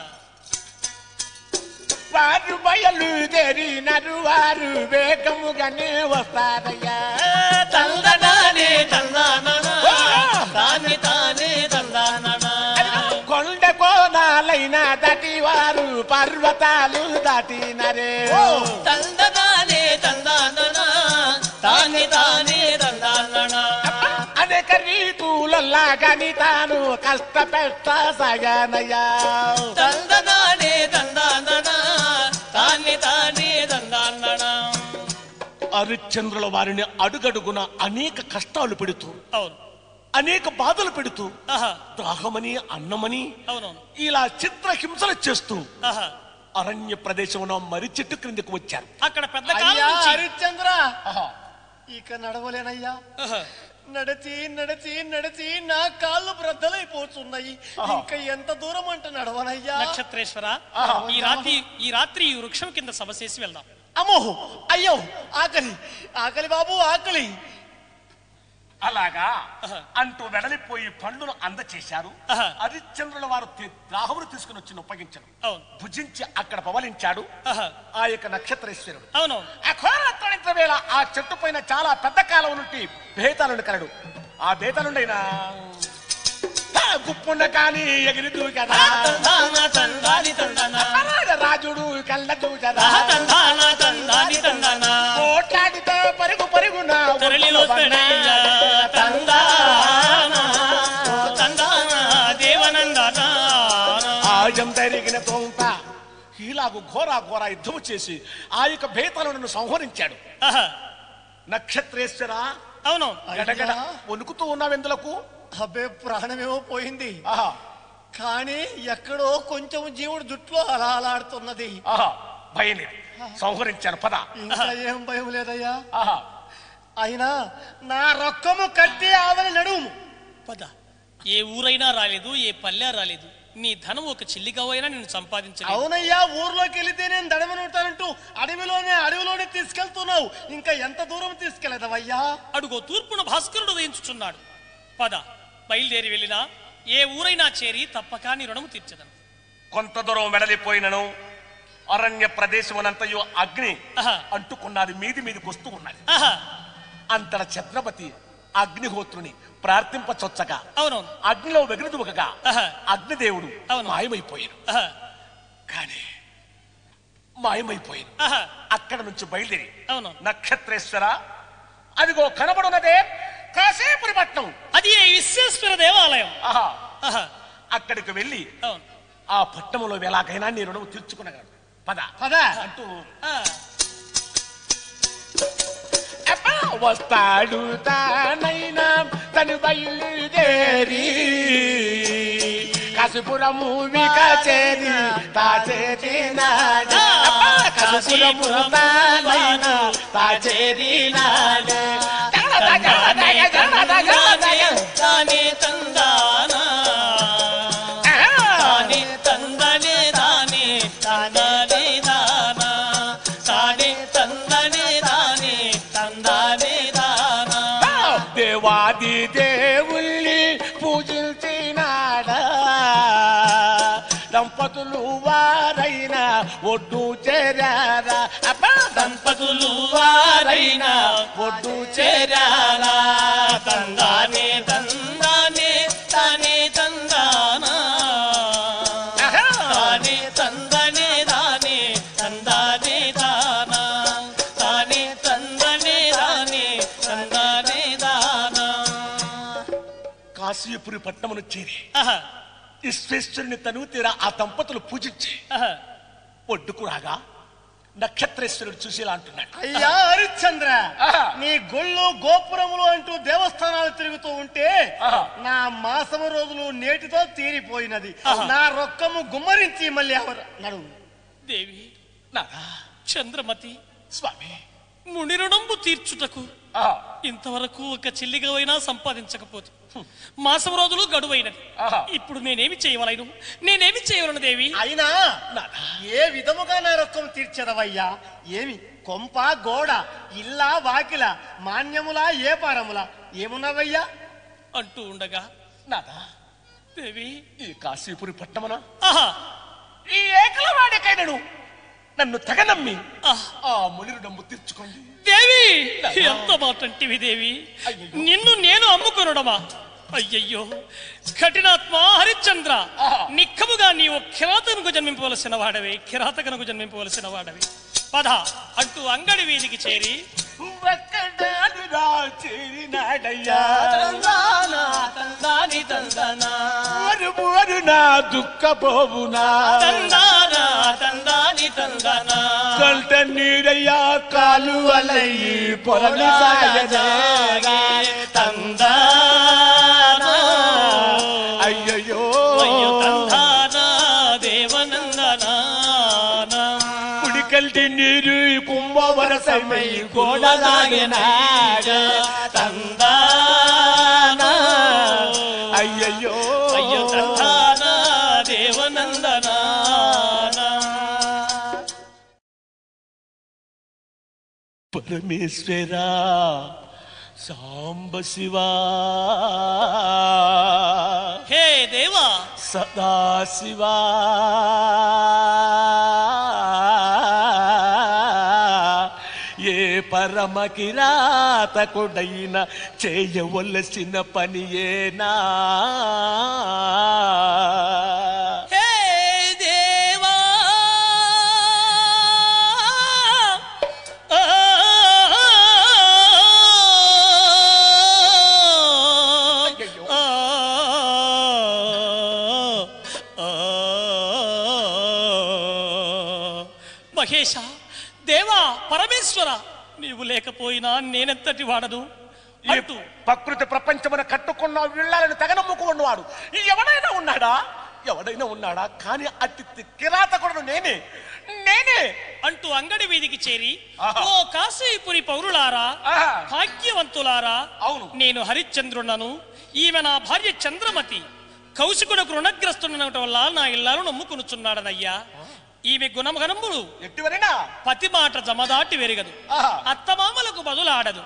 వారు బయలు తెరినరు వారు వేగముగానే వస్తారయ్యా తందనానే తందనా తానే తానే తందనా కొండ కోనాలైన దాటి వారు పర్వతాలు దాటినరే తందనానే తందనా తానే తానే తందనా అనేక రీతులల్లా కాని తాను కష్టపెట్ట సగానయ్యా తందనానే తందనా తానే తానే తందనా హరిశ్చంద్రుల వారిని అడుగడుగున అనేక కష్టాలు పెడుతూ అవును అనేక బాధలు పెడుతూ దాహమని అన్నమని ఇలా చిత్ర హింసలు చేస్తూ అరణ్య ప్రదేశం మర్రి చెట్టు క్రిందకు వచ్చారు. అక్కడ పెద్ద హరిశ్చంద్ర ఇక నడవలేనయ్యా, నడిచి నడిచి నడిచి నా కాళ్ళు బ్రద్దలైపోతున్నాయి, ఇంకా ఎంత దూరం అంటే నడవనయ్యా. నక్షత్రేశ్వర, ఈ రాత్రి ఈ రాత్రి ఈ వృక్షం కింద సభ చేసి వెళ్దాం. అమ్మో అయ్యో ఆకలి ఆకలి బాబు ఆకలి. అలాగా అంటూ వెడలిపోయి పండ్లను అందచేశారు. హరిశ్చంద్రుల వారు రాహువులు తీసుకుని వచ్చి ఉపయోగించను భుజించి అక్కడ పవలించాడు ఆ యొక్క నక్షత్రేశ్వరుడు. అవును. అఘోరాత్ర వేళ ఆ చెట్టు పైన చాలా పెద్ద కాలం నుండి బేతాళుడు కలడు. ఆ బేతాళుడైనా గుప్పుండ కాని ఎగిరి దూకదా రాజుడు కళ్ళ చూచదా కోట్లాడితో పరుగు పరుగున ఆయం జరిగిన తోంత ఇలాగు ఘోరా ఘోర యుద్ధము చేసి ఆ యొక్క బేతాళుడును సంహరించాడు. నక్షత్రేశ్వర అవును గడగడ వణుకుతూ ఉన్నావెందులకు? అబ్బే ప్రాణమేమో పోయింది కానీ ఎక్కడో కొంచెం జీవుడు జుట్లో అలా అలాడుతున్నది. భయం లేదు, సంహరించాను పద. ఇంకా ఏం భయం లేదయ్యా. అయినా నా రొక్కము కట్టి ఆవలి నడుము పద. ఏ ఊరైనా రాలేదు, ఏ పల్లె రాలేదు, నీ ధనం ఒక చిల్లిగవైనా నేను సంపాదించలేదు. అవునయ్యా, ఊర్లోకి వెళితే నేను దడమని ఉంటానంటూ అడవిలోనే అడవిలోనే తీసుకెళ్తున్నావు. ఇంకా ఎంత దూరం తీసుకెళ్లదవయ్యా? అడుగో తూర్పున భాస్కరుడు ఉదయించుచున్నాడు. పద, బయలుదేరి వెళ్ళినా ఏ ఊరైనా చేరి తప్పక నీ రుణము తీర్చదను. కొంత దూరం వెడలిపోయినను అరణ్య ప్రదేశమునంతయు అగ్ని అంటుకున్నది, మీది మీదికి వస్తూ ఉన్నది. అంతట ఛత్రపతి అగ్నిహోత్రుని ప్రార్థింపచొచ్చగా అవునవును అగ్నిలో వెగురుదువగా అగ్నిదేవుడు మాయమైపోయాడు. కానీ మాయమైపోయాడు. అక్కడ నుంచి బయలుదేరి అవును నక్షత్రేశ్వర అదిగో కనబడున్నదే కాశీపురి పట్నం, అది విశ్వేశ్వర దేవాలయం. అక్కడికి వెళ్ళి ఆ పట్టణంలో ఎలాగైనా నీ రుణం తీర్చుకునగలడు. పద పద అంటూ వస్తాడు తానైనా తను బయలుదేరి కాశీపురము వికచేరి తాచేరినాడు. కాశీపురము తానైనా తాచేరినాడు. తానే తందానా తానే తందనే దానే తందనే దానా తానే తందనే దానే తందనే దానా. దేవాది దేవుల్ని పూజించినాడా దంపతులు వారైనా ఒడ్డు చేరారా. దంపతులు వారైనా ఒడ్డు చేరారా. తందానే తందానే తానే తందానా తానే తందనే దానే తందానే దానా తానే తందనే దానే తందానే దానా. కాశీపురి పట్టణమును చేరి విశ్వేశ్వరుని తను తీరా ఆ దంపతులు పూజించి ఒడ్డుకు రాగా నక్షత్రేశ్వరుడు చూసి ఇలా అంటున్నాడు, అయ్యా హరిశ్చంద్ర, నీ గుళ్ళు గోపురములు అంటూ దేవస్థానాలు తిరుగుతూ ఉంటే నా మాసము రోజులు నేటితో తీరిపోయినది. నా రొక్కము గుమ్మరించి మళ్ళీ ఎవరు నడువు. దేవి చంద్రమతి స్వామి ముని రుణంబు తీర్చుటకు ఇంతవరకు ఒక చిల్లిగవైనా సంపాదించకపోతే మాసం రోజులు గడువైనది. ఇప్పుడు నేనేమి చేయవలను నేనేమి చేయవలను దేవి? అయినా ఏ విధముగా నా రొక్కం తీర్చదవయ్యా? ఏమి కొంప గోడ ఇల్లా వాకిల మాన్యములా ఏ పారములా ఏమున్నవయ్యా అంటూ ఉండగా నాదా దేవి ఈ కాశీపురి పట్టణమున ఆహా ఈ ఏకలవాడికైనను నన్ను తెగ నమ్మి ఆ మునిరు డమ్ము తీర్చుకోండి. దేవి ఎంత మాటంటివి దేవి, నిన్ను నేను అమ్ముకొనడమా? అయ్యయ్యో కఠినాత్మ హరిశ్చంద్ర, నిక్కముగా నీవు కిరాతకునకు జన్మింపవలసిన వాడవి, కిరాతకునకు జన్మింపవలసిన వాడవి. పద అంటూ అంగడి వీధికి చేరి నా దుఃఖ పోవునా కంట నీరయ్యా కాలు అలయ్యి పొరలు అయ్యయ్యో కుడికల్టి నీరు కుంభవరసమై గోడలాగినాడు తందానా అయ్యయ్యో అయ్యో తందానా దేవనందనా. పరమేశ్వరా సాంబ శివా హే దేవా సదా శివా ఏ పరమ కిరాతకుడైన చేయవలసిన పని ఏనా హే దేవా మహేశ దేవా పరమేశ్వర నీవు లేకపోయినా నేనెంతటి వాడను అంటూ ప్రకృతి ప్రపంచమున కట్టుకున్న విళ్ళాలను తెగనమ్ముకున్నవాడు ఎవడైనా ఉన్నాడా ఎవడైనా ఉన్నాడా కానీ అతి కిరాతకుడు నేనే నేనే అంటూ అంగడి వీధికి చేరి ఓ కాశీపురి పౌరులారా భాగ్యవంతులారా అవును నేను హరిశ్చంద్రుడను ఈమె నా భార్య చంద్రమతి కౌశికునకు రుణగ్రస్తున్నట వల్ల నా ఇల్లాను నమ్ముకునుచున్నాడనయ్యా ఈమె గుణగణములు ఎట్టివరైనా పతి మాట జమదాటి వెరగదు అత్తమామలకు బదులాడదు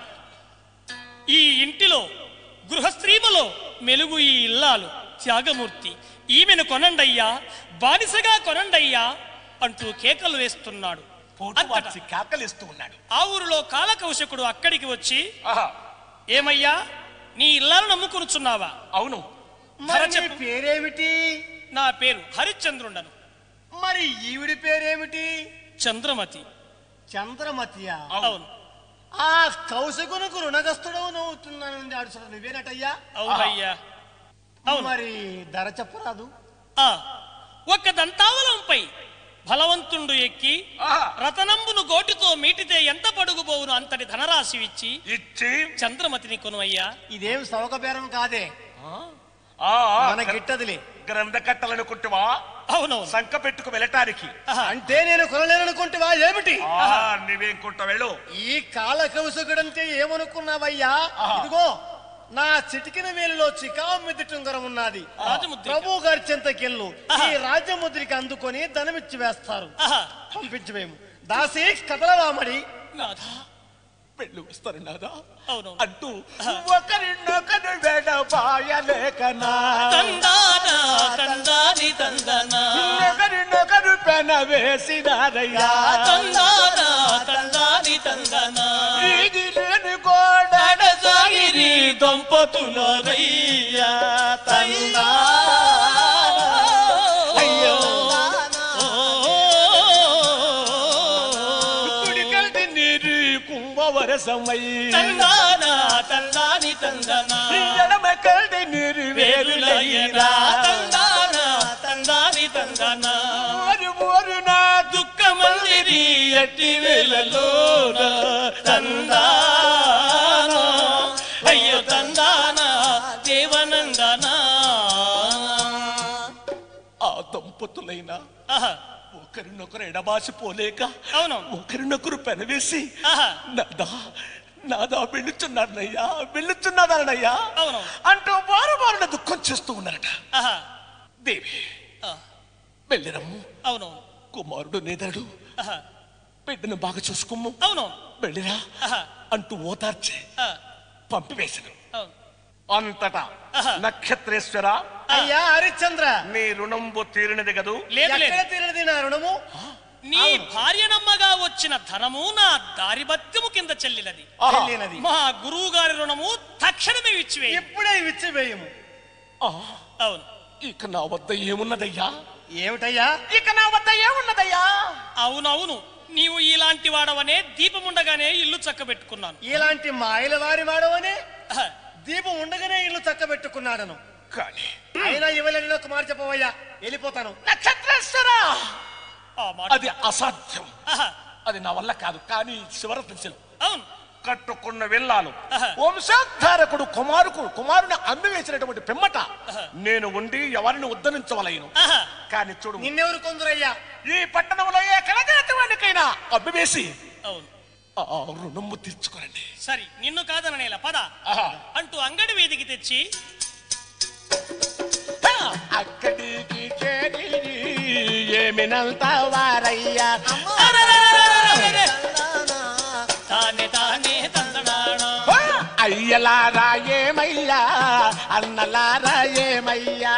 ఈ ఇంటిలో గృహస్త్రీమలో మెలుగు ఈ ఇల్లాలు త్యాగమూర్తి ఈమెను కొనండయ్యా బానిసగా కొనండయ్యా అంటూ కేకలు వేస్తున్నాడు కేకలిస్తూ ఉన్నాడు ఆ ఊరిలో కాలకౌశకుడు అక్కడికి వచ్చి ఏమయ్యా నీ ఇల్లాలు నమ్ముకునుచున్నావా అవును పేరేమిటి నా పేరు హరిశ్చంద్రుండను మరి ఈవిడి పేరేమిటి చంద్రమతి చంద్రమతియా అవును ఆ కౌశకునకు రుణగస్తుడవు నవ్వుతున్నాను అడుచుడు నువ్వేనటయ్యా అవునయ్యా అవును మరి ధర చెప్పరాదు ఆ ఒక దంతావలంపై బలవంతుండు ఎక్కి రతనంబును గోటితో మీటితే ఎంత పడుగుపోవును అంతటి ధనరాశి ఇచ్చి ఇచ్చి చంద్రమతిని కొనువయ్యా ఇదేం సౌక బేరం కాదే మనకిట్టదిలే గ్రంథ కట్టాలనుకుంటువా అవును సంక పెట్టుకు వెళ్ళటానికి అంటే నేను కొనలేననుకుంటువా ఏమిటి నువ్వేం కొంట వెళ్ళు ఈ కాలకౌశకుడంటే ఏమనుకున్నావయ్యా ఇదిగో నా చిటికిన వేలులో చికామిదిటుంగరం ఉన్నది ప్రభు గారి చింతకెళ్ళు ఈ రాజముద్రికి అందుకొని ధనమిచ్చి వేస్తారు పంపించమేము దాసి కదలవామడి పెళ్ళు వస్తారు నాదా అవును అంటూ ఒకరినొకరు వెడబాయలేకనా ఒకరినొకరు పెన వేసినారయ్యా ఇది నేను కూడా సాగిరి దంపతులయ్యా తందా అయ్యో కుడికల్ది నీరు కుంభవరసమయ్యా తందాని తందనా ఎడమ కల్ది నీరు వేరులయ్యా తందాని తందనా ఓరు నా దుఃఖమందిరి ఎట్టి వేళలో తందానా అయ్యో తందానా దేవనందనా ఆ దంపతులైనా ఒకరినొకరు ఎడబాసిపోలేక అవును ఒకరినొకరు పెనవేసి నాదా నాదా వెళ్ళుచున్నాడనయ్యా వెళ్ళుచున్నాడనయ్యా అవును అంటూ వారు వారిని దుఃఖం చేస్తూ ఉన్నారట దేవి వెళ్ళిరమ్ము అవును కుమారుడు నేదడు బిడ్డను బాగా చూసుకోము అవును వెళ్ళిరా అంటూ ఓదార్చి పంపివేశాను అంతటా నక్షత్రేశ్వర అయ్యా హరిశ్చంద్ర నీ రుణంబు తీరినది కదూ తీరినది నా రుణము నీ భార్య నమ్మగా వచ్చిన ధనము నా దారిభత్యము కింద చెల్లినది చెల్లినది మా గురువు గారి రుణము తక్షణమే ఇచ్చివేయి ఇప్పుడే ఇచ్చివేయము అవును ఇక నా వద్ద ఏమున్నదయ్యా ఏమిటయ్యా ఇక నా వద్ద ఏమున్నదయ్యా అవునవును నీవు ఇలాంటి వాడవనే దీపముండగానే ఇల్లు చక్కబెట్టుకున్నాను ఇలాంటి మాయల వారి వాడవనే దీపం ఉండగానే ఇల్లు చక్కబెట్టుకున్నాడను కానీ అయినా ఇవ్వలేని ఒక మాట చెప్పవయ్యా వెళ్ళిపోతాను నక్షత్రేశ్వరా అది అసాధ్యం అది నా వల్ల కాదు కానీ శివర తెలుసు అవును కట్టుకున్న వెళ్ళాను వంశోద్ధారకుడు కుమారుకు కుమారుని అమ్మి వేసినటువంటి పిమ్మట నేను ఉండి ఎవరిని ఉద్ధరించవలేను కానీ చూడు నిన్నెవరు కొందరయ్యా ఈ పట్టణంలో ఏ కళజాతి వాడికైనా అమ్మి వేసి అవును రుణము తీర్చుకోరండి సరి నిన్ను కాదననేలా పద అంటూ అంగడి వీధికి తెచ్చి అక్కడికి చేరి ఏమినంత వారయ్యా తానే తానే తందనాణ అయ్య అయ్యలారా ఏమయ్యా అన్నలారా ఏమయ్యా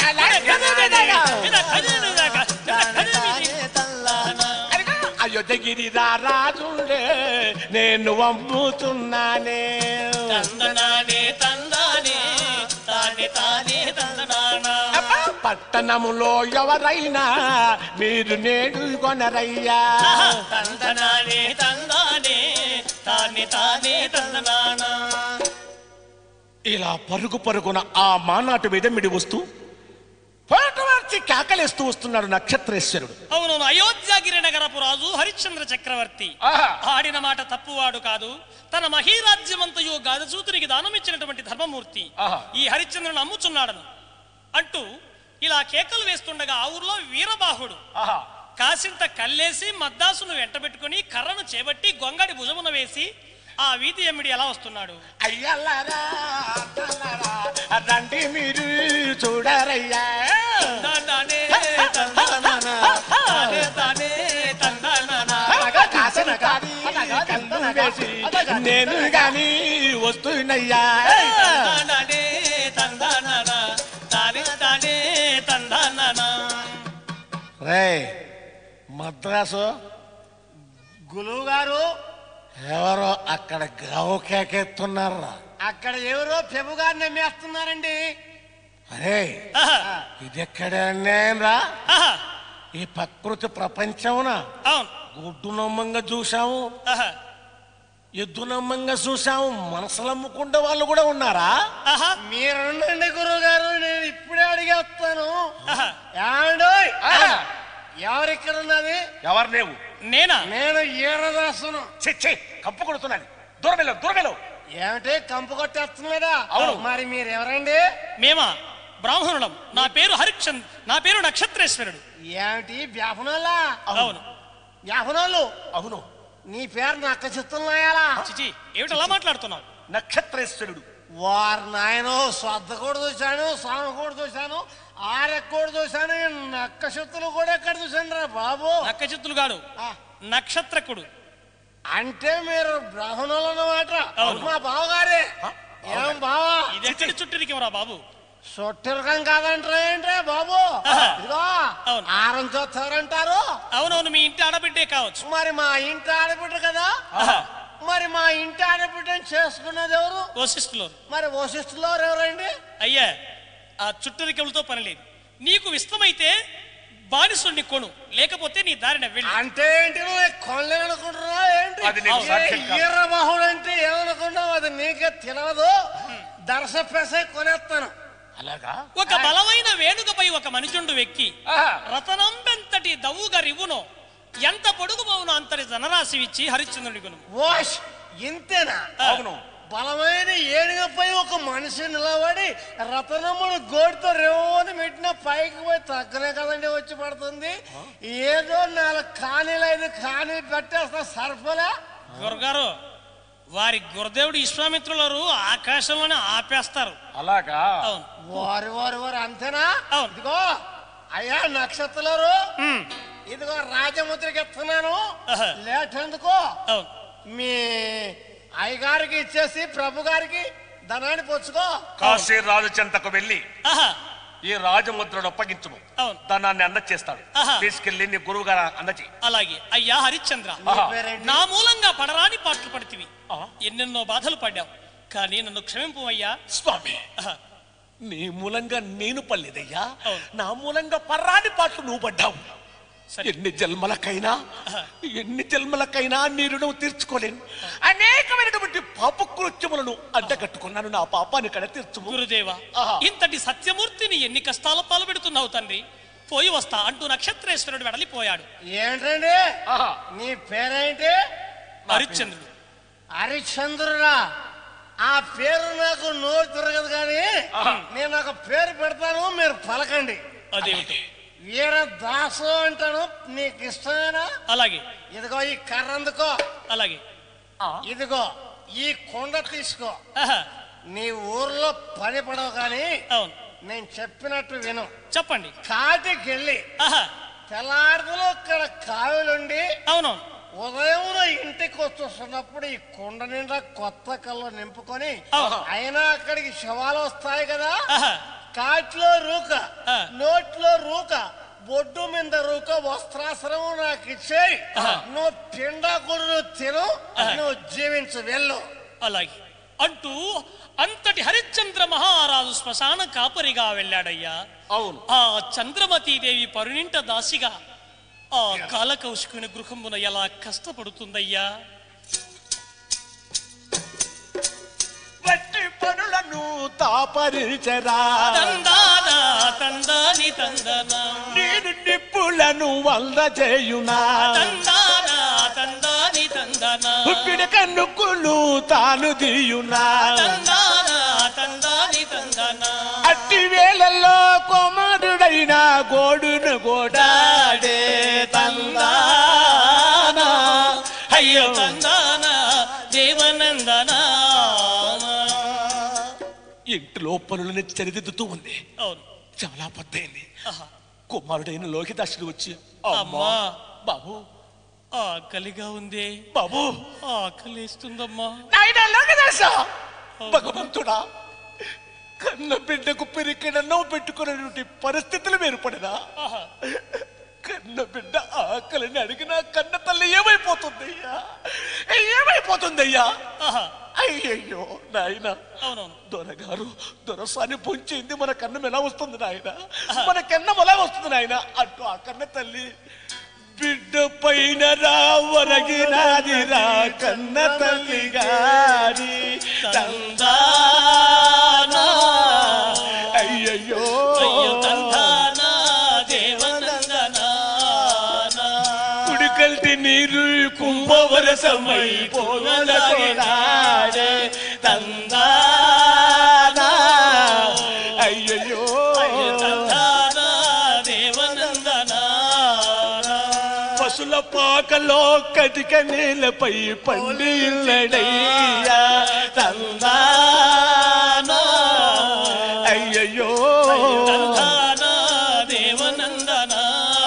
అయోధ్యగిరి రాజుండే నేను అమ్ముతున్నానే తందనానే తందానే తానే తానే తందనానా పట్టణములో ఎవరైనా మీరు నేడు కొనరయ్యా తందనానే తందానే తానే తానే తందనానా. ఇలా పరుగు పరుగున ఆ మానాటు మీద మిడి వస్తూ పోటవార్చి కేకలేస్తూ వస్తున్నాడు నక్షత్రేశ్వరుడు. అవును, అయోధ్యాగిరి నగరపు రాజు హరిశ్చంద్ర చక్రవర్తి ఆడిన మాట తప్పువాడు కాదు. తన మహీరాజ్యమంతయు గాజసూతునికి దానమిచ్చినటువంటి ధర్మమూర్తి ఈ హరిశ్చంద్రుని అమ్ముచున్నాడను అంటూ ఇలా కేకలు వేస్తుండగా ఆ ఊర్లో వీరబాహుడు కాసింత కల్లేసి మద్దాసును వెంటబెట్టుకుని కర్రను చేపట్టి గొంగడి భుజమున వేసి ఆ వీధి ఎమ్మిడి ఎలా వస్తున్నాడు. అయ్యల్లారా రండి మీరు చూడరయ్యా నేను గాని వస్తున్నయ్యా రే మద్రాసు గురువు గారు ఎవరో అక్కడ గావు కేకెత్తున్నారా? అక్కడ ఎవరో ప్రభు గారిని నమ్మేస్తున్నారండి. అరే ఇది ఎక్కడరా? ఈ ప్రకృతి ప్రపంచమున గుడ్డు నమ్మంగా చూసాము, ఎద్దు నమ్మంగా చూసాము, మనసులు అమ్ముకుంటే వాళ్ళు కూడా ఉన్నారా? మీరుండండి గురువు గారు, నేను ఇప్పుడే అడిగేస్తాను. ఏమండోయ్ ఎవరిక్కడ ఉన్నది? ఎవరు లేవు. నేనా? నేను ఈరదాసును. చిచ్చి కంపు కొడుతున్నాను. దూరం వెళ్ళు, దూరం వెళ్ళు. ఏమిటి కంపు కొట్టేస్తున్నాడా? అవును. మరి మీరు ఎవరండి? మేమా బ్రాహ్మణులం. నా పేరు హరిశ్చంద్ర, నా పేరు నక్షత్రేశ్వరుడు. ఏమిటి వ్యాపనాలా? అవును. వ్యాపనాలు? అవును. నీ పేరు నక్క చిత్తున్నాయాలా? చిచి ఏమిటి అలా మాట్లాడుతున్నావు? నక్షత్రేశ్వరుడు. వారు నాయనో శ్రద్ధ కూడా చూశాను, స్వామి కూడా చూశాను, ఆరెక్కూడా చూశాను, నక్క చిత్తులు కూడా ఎక్కడ చూశాను రా బాబు. నక్క చిత్తులు కాడు, నక్షత్రకుడు. అంటే మీరు బ్రాహ్మణులు అన్నమాట. మా బావగారే. ఏం బావా ఇది ఎక్కడి చుట్టూరికి రా బాబు? చుట్టూరకం కాదంటారా ఏంట్రా బాబు? ఇదిగో ఆరం చూస్తారంటారు. అవునవును, మీ ఇంటి ఆడబిడ్డే కావచ్చు. మరి మా ఇంటి ఆడబిడ్డ కదా. మరి మా ఇంటి ఆడబిడ్డని చేసుకున్నది ఎవరు? వశిష్ఠులు. మరి వశిష్ఠులు ఎవరండి? అయ్యా ఆ చుట్టూరికలతో పని లేదు. నీకు ఇష్టమైతే బానిసుని కొను, లేకపోతే నీ దారిన వెళ్ళి. అంటే ఏంటి కొనలేనుకుంటున్నావు ఏంటి? అది ఈరబాహుడు అంటే ఏమనుకున్నావు? అది నీకే తెలియదు. దర్శ పెసే కొనేస్తాను. అలాగా? ఒక బలమైన వేణుకపై ఒక మనుషుండు వెక్కి రతనంబెంతటి దవ్వుగా రివ్వునో ఎంత పొడుగు పోవునో అంతటి ధనరాశి ఇచ్చి హరిశ్చంద్రుడి గుణం. వాష్ ఇంతేనా? అవును. బలమైన ఏనుగపై ఒక మనిషి నిలబడి రతనముడు గోడితో రేవని పెట్టిన పైకి పోయి తగ్గనే కదండి వచ్చి పడుతుంది. ఏదో నాలుగు ఖాళీలు ఐదు ఖాళీలు పెట్టేస్తా సర్ఫలే. గురుగారు, వారి గురుదేవుడు విశ్వామిత్రులు ఆకాశంలోనే ఆపేస్తారు. అలాగా? అవును. వారు వారు వారు అంతేనా? అవును. ఇదిగో అయ్యా నక్షత్రాలు, ఇదిగో రాజముద్రకి ఎత్తున్నాను. లేట్ ఎందుకో మీ అయ్యగారికి ఇచ్చేసి ప్రభు గారికి ధనాన్ని పొచ్చుకో. కాశీ రాజు చెంతకు వెళ్ళి ఈ రాజముద్రను అప్పగించుము, ధనాన్ని అందచేస్తాడు. తీసుకెళ్లి నీ గురువు గారు అందచి. అలాగే అయ్యా హరిశ్చంద్ర, నా మూలంగా పడరాని పాటలు పడితివి, ఎన్నెన్నో బాధలు పడ్డావు, కానీ నన్ను క్షమింపు అయ్యా. స్వామి, నీ మూలంగా నేను పడలేదయ్యా, నా మూలంగా పర్రాని పాటలు నువ్వు పడ్డావు. ఎన్ని జన్మలకైనా ఎన్ని జన్మలకైనా నీ రుణం తీర్చుకోలేను. అనేకమైనటువంటి పాప కృత్యములను అడ్డగట్టుకున్నాను, నా పాపాన్ని కడ తీర్చు. గురుదేవా, ఇంతటి సత్యమూర్తిని ఎన్ని కష్టాల పాల్పెడుతున్నావు తండ్రి. పోయి వస్తా అంటూ నక్షత్రేశ్వరుడు వెడలిపోయాడు. ఏంటండి నీ పేరేంటి? హరిశ్చంద్రుడు. హరిశ్చంద్రుడా? ఆ పేరు నాకు నోరు తిరగదు, కానీ నేను ఒక పేరు పెడతాను, మీరు పలకండి. అదేమిటి? వీరదాసు అంటాను, నీకు ఇష్టమేనా? అలాగే. ఇదిగో ఈ కర్ర అందుకో. అలాగే. ఇదిగో ఈ కొండ తీసుకో. నీ ఊర్లో పని పడవు, కానీ అవును నేను చెప్పినట్టు విను. చెప్పండి. కాటికెళ్ళి తెల్లారులో ఇక్కడ కావులుండి అవునవును ఉదయం ఇంటికి వచ్చేస్తున్నప్పుడు ఈ కొండ నిండా కొత్త కళ్ళు నింపుకొని అయినా అక్కడికి శవాలు వస్తాయి కదా, కాట్లో రూక, నోట్లో రూక, బొడ్డు మీద రూక, వస్త్రాసనం నాకు ఇచ్చేయి, నువ్వు పిండా గురు తిను, నువ్వు జీవించు వెళ్ళు. అలాగే అంటూ అంతటి హరిశ్చంద్ర మహారాజు శ్మశాన కాపరిగా వెళ్ళాడయ్యా. అవును. ఆ చంద్రమతీదేవి పరునింట దాసిగా ఆ కాలకౌశికుని గృహమున ఎలా కష్టపడుతుందయ్యా. వట్టి పనులను తాపరిచరా తందానా తందాని తందనా, నేను నిప్పులను వంద చేయునా తందానా తందాని తందనా, పిడక నుక్కులు తాను తీయునా తందానా తందాని తందనా. అట్టి వేళల్లో కుమారుడైన గోడును గోడాడే తందానా, అయ్యో తందానా దేవనందనా. ఇంటిలో పనులని సరిదిద్దుతూ ఉంది. అవును. చాలా పొద్దయింది. కుమారుడైన లోకిదాసుడు వచ్చి అమ్మా బాబు ఆకలిగా ఉంది బాబు ఆకలిస్తుందమ్మా. నాయనా లోకిదాస, భగవంతుడా, కన్న బిడ్డకు పెరిగినన్నో పెట్టుకున్నటువంటి పరిస్థితులు ఏర్పడినా కన్న బిడ్డ ఆకలిని అడిగినా కన్న తల్లి ఏమైపోతుందయ్యా, ఏమైపోతుందయ్యా. అయ్యయ్యో నాయన, అవునవును దొరగారు దొరసాని పొంచింది, మన కన్నం ఎలా వస్తుంది నాయన, మన కన్నం ఎలా వస్తుంది నాయన అంటూ ఆ కన్న తల్లి బిడ్డ పైన రావరగినాది రా కన్న తల్లి గారి తందానా. అయ్యయ్యో తందానా దేవనందనా, కుడికల్టి నీరు కుంభవరసమై పోగలగొనాడే తందానా. అయ్యయ్యో తందానా దేవనందనా. పశుల పాకలో కటిక నేలపై పండిల్లడయ్యా తందానా. అయ్యయ్యో తందానా దేవనందనా.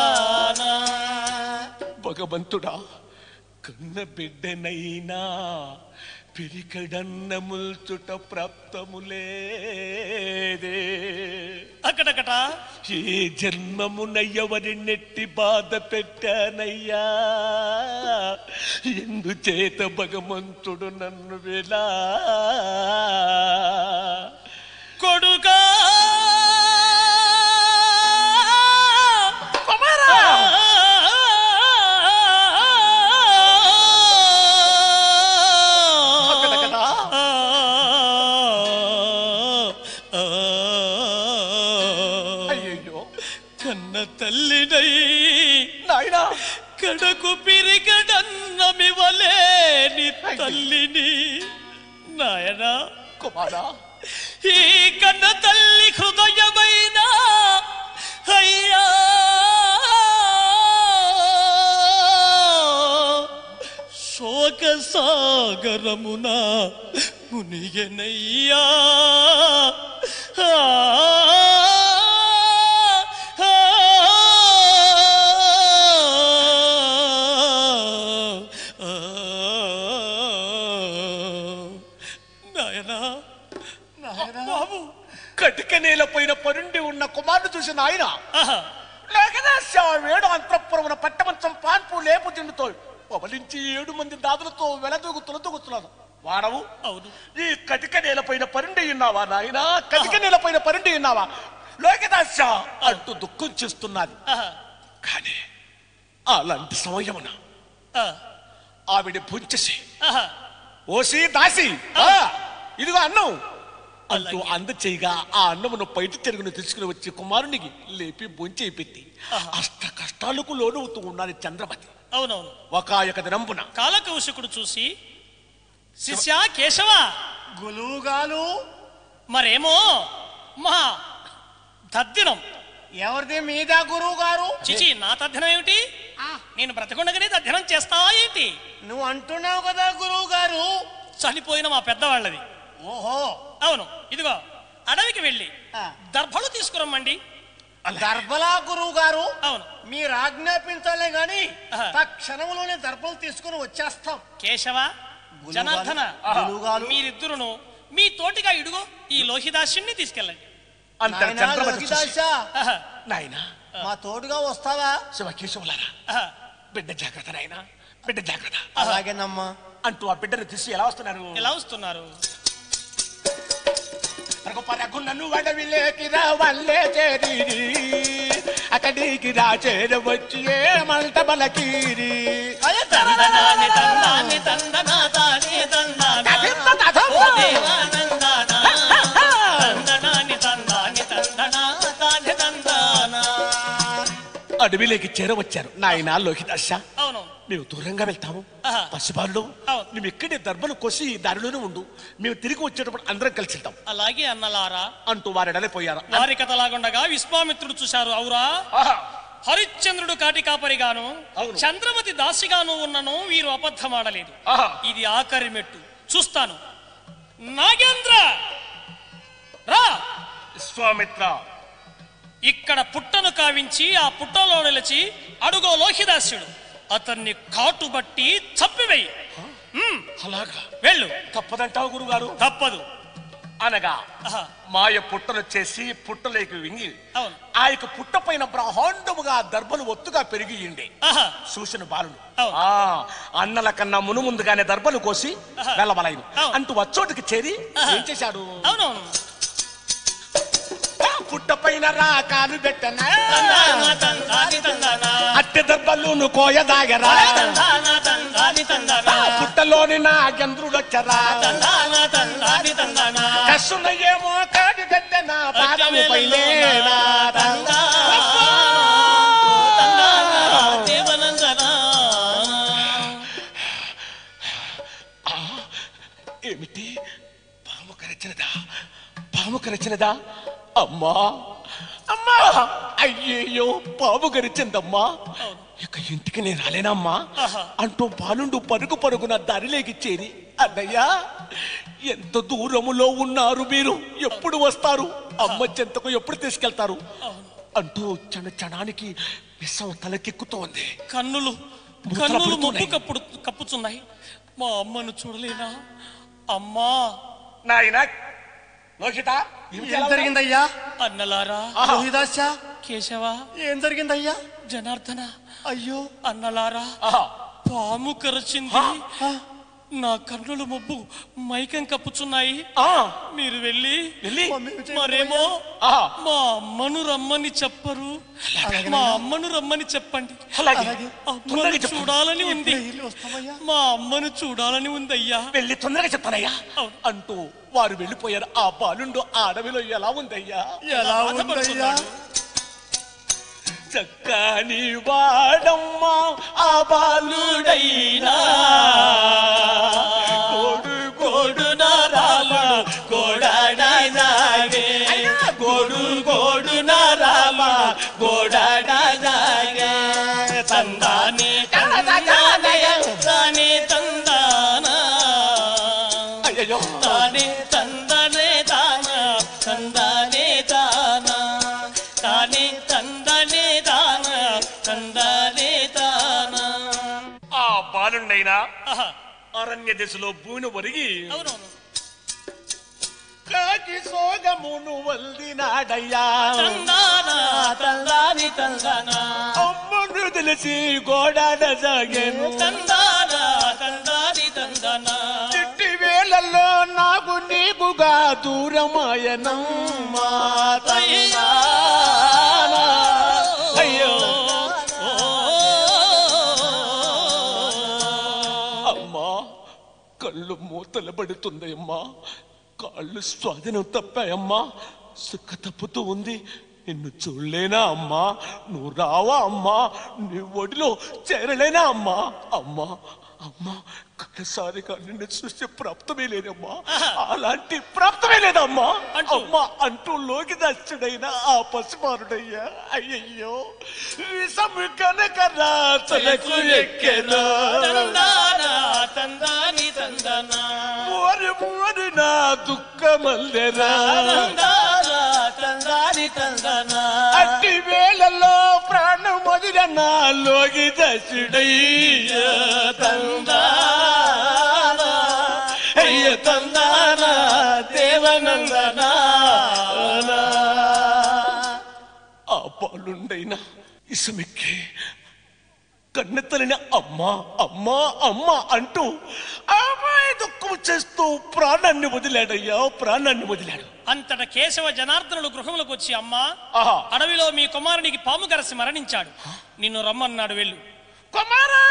భగవంతుడా, కన్న బిడ్డనైనా పిరికడన్న ముల్చుట ప్రాప్తములేదే. అక్కడకట ఏ జన్మమున ఎవరి నెట్టి బాధ పెట్టానయ్యా, ఎందుచేత భగవంతుడు నన్ను వేలా కొడుకా తల్లినై నాయనా కడకు పిరిగడన్నమివలేని తల్లిని నాయనా. కుమారా, ఈ కన్న తల్లి హృదయమైన అయ్యా శోక సాగరమున మునిగనయ్యా. కటిక నేలపైన పరుండి ఉన్న కుమారుడు చూసిన ఆయన వేడు అంతఃపురమున పట్టమంచం పాన్పు లేపు తిండుతో పవలించి ఏడు మంది దాదులతో వెలదూగు తొలతూగుతున్నారు. వాడవు అవును, ఈ కటిక నేలపైన పరుండి ఉన్నావా నాయన, కటిక నేలపైన పరుండి ఉన్నావా లోకదాస్య అంటూ దుఃఖం చేస్తున్నది. కానీ అలాంటి సమయమున ఆవిడ పుంచేసి ఓసి దాసి ఇదిగో అన్నం అంటూ అందచేయగా ఆ అన్నమును బయట చెరుగును తీసుకుని వచ్చి కుమారునికి లేపి బొంచి పెట్టి అష్ట కష్టాలకు లోనవుతూ ఉన్నది చంద్రమతి. అవునవును. ఒక యొక్క దినంబున కాలకౌశికుడు చూసి శిష్య కేశవ గులువుగాలు మరేమో మా తద్దినం. ఎవరిది మీద గురువు గారు? చిచి, నా తద్దినం ఏమిటి? నేను బ్రతకుండగానే తద్దినం చేస్తావా ఏంటి? నువ్వు అంటున్నావు కదా గురువు గారు, చనిపోయిన మా పెద్దవాళ్ళది. ఓహో అవును. ఇదిగో అడవికి వెళ్ళి దర్భలు తీసుకురమ్మండి. దర్భలా గురువు గారు అవును మీరు ఆజ్ఞాపించాలే గాని తక్షణంలోనే దర్భలు తీసుకుని వచ్చేస్తాం. కేశవ జనార్దన మీరిద్దరును మీ తోటిగా ఇడుగో ఈ లోహిదాసుని తీసుకెళ్ళండి. నాయనా మా తోడుగా వస్తావా? శివకేశవులారా బిడ్డ జాగ్రత్త నాయనా, బిడ్డ జాగ్రత్త. అలాగేనమ్మా అంటూ ఆ బిడ్డను తీసి ఎలా వస్తున్నారు ఎలా వస్తున్నారు నన్ను వడవిలేకి రావల్లే చేరి అక్కడికి రా చేరవచ్చి ఏ మంట బలకీరి తందనాని తందాని తందనా తాని తందానా ఓ దేవానందనా తందనాని తందాని తందనా తాని తందానా. అడవిలోకి చేరవచ్చారు నాయన లోహితాశ. అవును మేము దూరంగా వెళ్తాము. పసిబాలు నువ్వు ఇక్కడే దర్భను కోసి దారిలోనే ఉండు, మేము తిరిగి వచ్చేటప్పుడు అందరం కలిసి వెళ్తాం. అలాగే అన్నలారా అంటూ వారెడలే పోయారు. వారి కథలాగుండగా విశ్వామిత్రుడు చూశారు. అవురా హరిశ్చంద్రుడు కాటి కాపరిగాను చంద్రమతి దాసిగాను ఉన్నను వీరు అబద్ధమాడలేదు. ఇది ఆఖరి మెట్టు చూస్తాను. నాగేంద్ర రా. విశ్వామిత్ర ఇక్కడ పుట్టను కావించి ఆ పుట్టలో నిలిచి అడుగో లోహిదాస్యుడు అతన్ని కాటుబట్టి చంపివేయి. అలాగా వెళ్ళు. తప్పదంటావు గురుగారు? తప్పదు అనగా మాయ పుట్టనొచ్చేసి పుట్టలేకి వింగి ఆ యొక్క పుట్ట పైన బ్రహ్మాండముగా దర్భలు ఒత్తుగా పెరిగియండి చూసిన బాలుడు ఆ అన్నల కన్నా మును ముందుగానే దర్భలు కోసి వెళ్ళవలైను అంటూ వచ్చోటికి చేరి ఏం చేశాడు? అవునవును పుట్ట పైన రాకాలు పెట్టనా అట్టె దర్భలు కోయదాగరా పుట్టలోని నాగేంద్రుడొచ్చరా కసునయేమో కాడి పెట్టనా పాదము పైన ఏమిటి పాము కరచినదా పాము కరచినదా అమ్మా అమ్మా అయ్యయ్యో పాము గరిచిందమ్మా ఇక ఇంటికి నేను రాలేనమ్మా అంటూ బాలుండు పరుగు పరుగున దారిలోకి చేరి అన్నయ్యా ఎంత దూరములో ఉన్నారు మీరు, ఎప్పుడు వస్తారు, అమ్మ చెంతకు ఎప్పుడు తీసుకెళ్తారు అంటూ చణ చణానికి విషం తలకెక్కుతోంది. కన్నులు కన్నులు ముప్పు కప్పుడు కప్పుచున్నాయి. మా అమ్మను చూడలేనా? అమ్మా నాయన లోహిత ఏం జరిగిందయ్యా? అన్నలారా లోహిదాస కేశవ ఏం జరిగిందయ్యా? జనార్దన అయ్యో అన్నలారా పాము కరచింది. నా కన్నులు మబ్బు మైకం కప్పుచున్నాయి. మీరు వెళ్ళి మరేమో మా అమ్మను రమ్మని చెప్పరు, మా అమ్మను రమ్మని చెప్పండి. అమ్మను చూడాలని ఉంది, మా అమ్మను చూడాలని ఉంది అయ్యా. వెళ్ళి తొందరగా చెప్తానయ్యా అంటూ వారు వెళ్ళిపోయారు. ఆ బాలుండు ఆ అడవిలో ఎలా ఉందయ్యా? ఎలా ఉందయ్యా? చక్కని వాడమ్మా ఆ బాలుడైనా కోడు కోడు నారాలు కోడాడాగే కోడు కోడు నారామ కోడాడాగే తందాని తానే తందానా అయ్యో తానే తందనే తానా తందనే తానా తానే తందనే తానా తందనే తానా. ఆ బాలుండైనా అరణ్య దశలో భూమి ఒరిగి అవునవును కాకి సోగమును వల్దినాడయ్యా తందానా తందాని తందానా అమ్మను తెలిసి గోడాడసాగేను తందానా తందాని తందానా చిట్టి వేళల్లో నాకు నీకుగా దూరమాయనమ్మా అయ్యో అయ్యో అమ్మా కళ్ళు మూతలబడుతుందమ్మా, కాళ్ళు స్వాధీనం తప్పాయమ్మా, సుఖ తప్పుతూ ఉంది. నిన్ను చూడలేనా అమ్మా? నువ్వు రావా అమ్మా? నీ ఒడిలో చేరలేనా అమ్మా? అమ్మా అమ్మా ఒక్కసారిగా నిన్ను చూసే ప్రాప్తమే లేదమ్మా, అలాంటి ప్రాప్తమే లేదమ్మా అమ్మా అంటూ లోకిదాసుడైన ఆ పసిపారుడయ్యా. అయ్యయ్యో విషము కనుక రాతలకు ఎక్కెనా తందాని తందనా మోరి మోరి నా దుఃఖమల్లెరా తందాని తందనా అట్టి వేళల్లో ప్రాణం వదిలిన లోగి దశుడయ్య తందానా అయ్య తందానా దేవనందనా ఆ పాలుండైనా ఇసుమిక్కి కన్నెత్తలిన అమ్మా అమ్మా అమ్మా అంటూ అమ్మాయి దుఃఖం చేస్తూ ప్రాణాన్ని వదిలాడయ్యా ప్రాణాన్ని వదిలాడు. అంతట కేశవ జనార్దనుడు గృహములకు వచ్చి అమ్మా ఆహా. అడవిలో మీ కుమారునికి పాము కరసి మరణించాడు, నిన్ను రమ్మన్నాడు, వెళ్ళు. కుమారా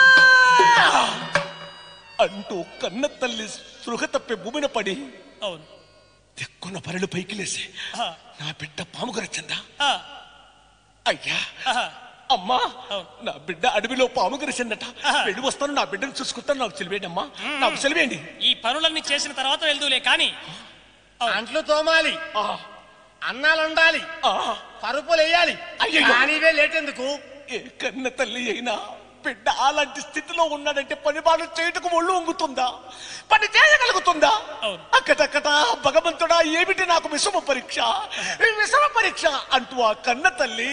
అంటూ కన్న తల్లి సృహ తప్పి భూమిన పడి అవును దిక్కున్న పరులు పైకి లేసి ఆహా. నా బిడ్డ పాము కరచిందా ఆ, అయ్యా ఆహా. అమ్మా అవును. నా బిడ్డ అడవిలో పాము కరిచిందట, ఆహా. వెళ్ళి వస్తాను, నా బిడ్డను చూసుకుంటాను, నాకు సెలవేయండి అమ్మా, నాకు సెలవేయండి. ఈ పనులన్నీ చేసిన తర్వాత వెళ్దూలే కానీ అంట్లు తోమాలి, ఆహా. అన్నాలు ఉండాలి, ఆహా. పరుపులు వేయాలి. అయ్యయ్యో. కానివే లేటెందుకు? ఏ కన్న తల్లి అయినా బిడ్డ అలాంటి స్థితిలో ఉన్నాడంటే పని బాలు చేయటకు ఒళ్ళు వంగుతుందా, పని చేయగలుగుతుందా? అవును. అక్కడక్కడ భగవంతుడా ఏమిటి నాకు విషమ పరీక్ష, ఈ విషమ పరీక్ష అంటూ ఆ కన్న తల్లి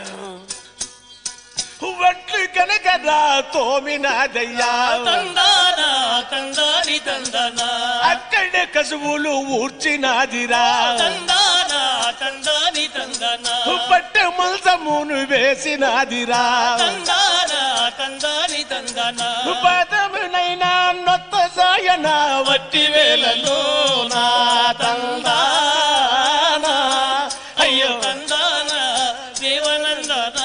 వంట్లు కనకరా తోమినాదయ్యా, తందానా తందాని తందనా అక్కడే కసువులు ఊర్చినాదిరా, తందానా తందాని తందనా పట్ట మల్సమును వేసినాదిరా, తందానా తందాని తందనా పదమునైనా నొత్త సాయన వట్టి వేళలో నా తందానా అయ్యో తందానా దేవనందనా.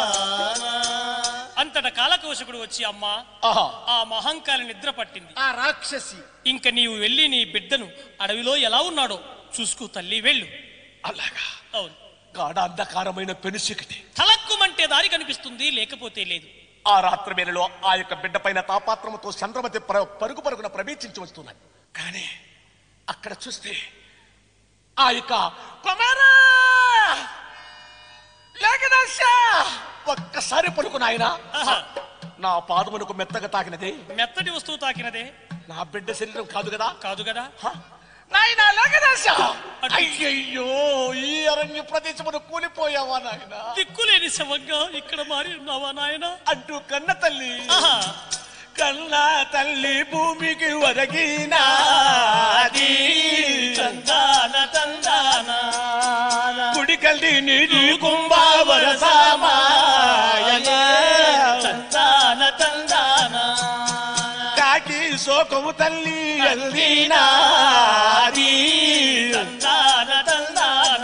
అంతట కాలకౌశకుడు వచ్చి అమ్మా ఆహా. ఆ మహంకాళి నిద్ర పట్టింది, ఆ రాక్షసి ఇంక నీవు వెళ్ళి నీ బిడ్డను అడవిలో ఎలా ఉన్నాడో చూసుకో తల్లి, వెళ్ళు. అలాగా అవును. గాఢ అంధకారమైన పెనుసికటి తలక్కుమంటే దారి కనిపిస్తుంది, లేకపోతే లేదు. ఆ రాత్రి వేళలో ఆ యొక్క బిడ్డ పైన తాపాత్రముతో చంద్రమతి పరు- పరుగు పరుగున ప్రవేశించి వస్తున్నాడు. కానీ అక్కడ చూస్తే ఆ యొక్క కుమారా లేగదాశా ఒక్కసారి పలుకున ఆయన ఆహా. నా పాదమునకు మెత్తగా తాకినదే, మెత్తటి వస్తువు తాకినదే నా బిడ్డ శరీరం కాదు కదా. కాదు కదా. హ? నాయనా లేగదాశా, అయ్యయ్యో ఈ అరణ్య ప్రదేశమును కూలిపోయావా నాయన దిక్కులేని శవంగా ఇక్కడ మారి ఉన్నావా నాయన అంటూ కన్న తల్లి ఆహా. కన్నా తల్లి భూమికి ఒరగినాది, తందాన తందాన కుడి కల్లి నీటి కుంభావర సామాయన, తందాన తందాన కాకి శోకము తల్లి ఎల్లినాది తందాన తందాన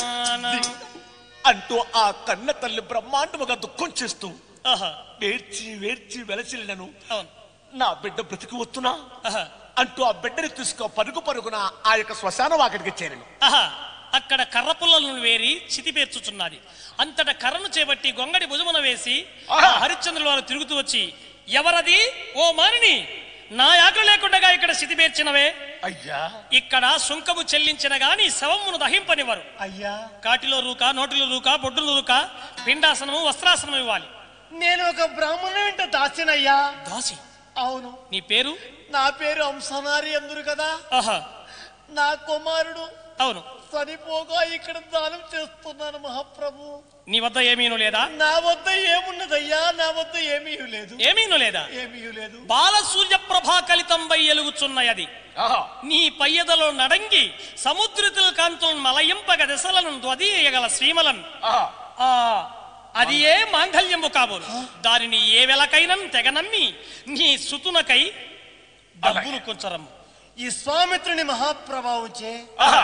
అంటూ ఆ కన్న తల్లి బ్రహ్మాండముగా దుఃఖం చేస్తూ ఆహా. వేర్చి వేర్చి వెలసిల్లను అవును. నా బిడ్డ బ్రతికి వస్తున్నా ఆహా. అంటూ ఆ బిడ్డని తీసుకో పరుగు పరుగున ఆ యొక్క శ్మశాన వాకిటికి చేరను. ఆహా. అక్కడ కర్ర పుల్లలను వేరి చితి పేర్చుచున్నది. అంతట కర్రను చేపట్టి గొంగడి భుజమున వేసి ఆహా. హరిశ్చంద్రుల వారు తిరుగుతూ వచ్చి, ఎవరది ఓ మారిని, నా యాకలు లేకుండా ఇక్కడ స్థితి పేర్చినవే, అయ్యా ఇక్కడ సుంకము చెల్లించిన గాని శవమును దహింపనివ్వరు. అయ్యా కాటిలో రూక, నోటిలో రూక, బొడ్డులో రూక, పిండాసనము వస్త్రాసనం ఇవ్వాలి. నేను ఒక బ్రాహ్మణు వెంట దాసినయ్యా. దాసి, అవును, నీ పేరు? నా పేరు అంశనారి అందరు కదా. ఆహా. నా కుమారుడు అవును. చనిపోగా ఇక్కడ దానం చేస్తున్నాను మహాప్రభు. నీ వద్ద ఏమీను లేదా? నా వద్ద ఏమున్నదయ్యా, నా వద్ద ఏమీ లేదు. ఏమీను లేదా? ఏమీ లేదు. బాల సూర్య ప్రభా కలితంబై ఎలుగుచున్నయది, ఆహా. నీ పయ్యదలో నడంగి సముద్రతుల కాంతులను మలయింపగ దశలను ధ్వదీయగల శ్రీమలను ఆహా. ఆ అది ఏ మాంగళ్యము కాబోలు. దానిని ఏ వెలకైనా తెగనమ్మి నీ సుతునకై డబ్బులు కొంచరము. ఈ స్వామిత్రుని మహాప్రభావంచే, ఆహా.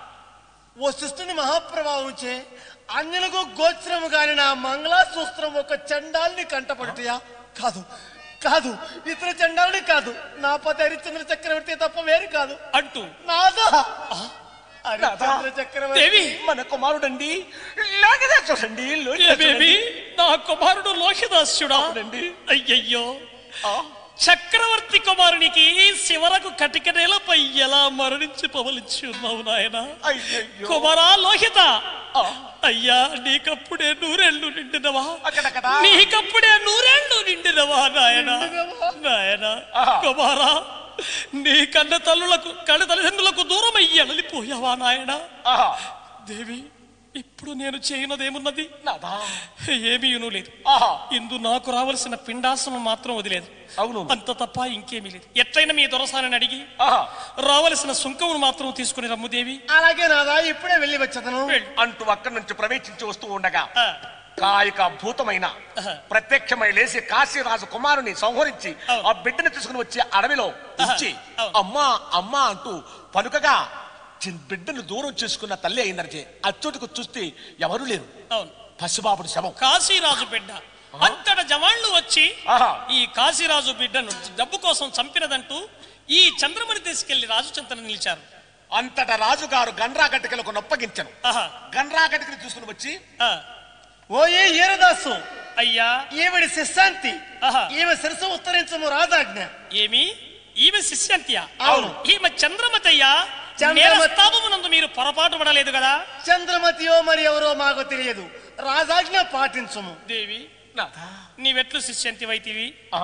ఓ శిష్టుని మహాప్రభావంచే అన్యులకు గోచరము కాని నా మంగళసూత్రం ఒక చండాల్ని కంటపడుటయా? కాదు కాదు, ఇతర చండాలని కాదు, నా పతి హరిశ్చంద్ర చక్రవర్తి తప్ప వేరు కాదు అంటూ నాదా హరిశ్చంద్ర చక్రవర్తి దేవి, మన కుమారుడండి లాగదా చూడండి లోహిత బేబీ, చూడండి. నా కుమారుడు లోహిదాస్యుడా? అవునండి. అయ్యయ్యో, ఆ, చక్రవర్తి కుమారునికి శివరకు కటిక నేలపై ఎలా మరణించి పవలించి ఉన్నావు నాయన. అయ్యయ్యో. కుమారా లోహిత, ఆ, అయ్యా నీకప్పుడే నూరేళ్లు నిండినవా? అక్కడక్కడా. నీకప్పుడే నూరేళ్లు నిండినవా నాయన? నాయన ఆహా. కుమారా, నీ కన్న తల్లులకు కన్న తల్లిదండ్రులకు దూరం అయ్యి అలలిపోయావా నాయన? ఆహా. దేవి, ఇప్పుడు నేను చేయనదేమున్నది? నాదా ఏమీ లేదు. ఇందు నాకు రావలసిన పిండాసనం మాత్రం వదిలేదు. అవును, అంత తప్ప ఇంకేమీ లేదు. ఎట్లయినా మీ దొరసానని అడిగి రావలసిన సుంకమును మాత్రం తీసుకుని రమ్ముదేవి. అలాగే నాదా, ఇప్పుడే వెళ్ళి వచ్చేదను అంటూ అక్కడి నుంచి ప్రవేశించి వస్తూ ఉండగా కాయక భూతమైన ప్రత్యక్షమై లేచి కాశీరాజు కుమారుని సంహరించి ఆ బిడ్డను తీసుకుని వచ్చి అడవిలో ఉంచి అమ్మా అమ్మా అంటూ పలుకగా బిడ్డను దూరం చేసుకున్న తల్లి అయిందరిచే అచ్చోటికి చూస్తే ఎవరు లేరు. పసిబాబుడు శవం. కాశీరాజు బిడ్డ అంతట జవాన్లు వచ్చి ఈ కాశీరాజు బిడ్డను డబ్బు కోసం చంపినదంటూ ఈ చంద్రమణి తీసుకెళ్లి రాజు చెంతన నిలిచారు. అంతటా రాజుగారు గండ్రా గట్టికలకు నొప్పగించను. గండ్రా గట్టికలు తీసుకుని వచ్చి ఓ ఏ ఈరదాసు అయ్యా, ఈవిడి శిశాంతి, ఈమె శిరసు ఉత్తరించము రాజాజ్ఞ. ఏమి ఈమె శిష్యంతియా? అవును. ఈమె చంద్రమతయ్యా. నందు మీరు పొరపాటు పడలేదు కదా? చంద్రమతియో మరి ఎవరో మాకు తెలియదు, రాజాజ్ఞ పాటించము. దేవి, నీవెట్లు శిష్యంతి వైతివి?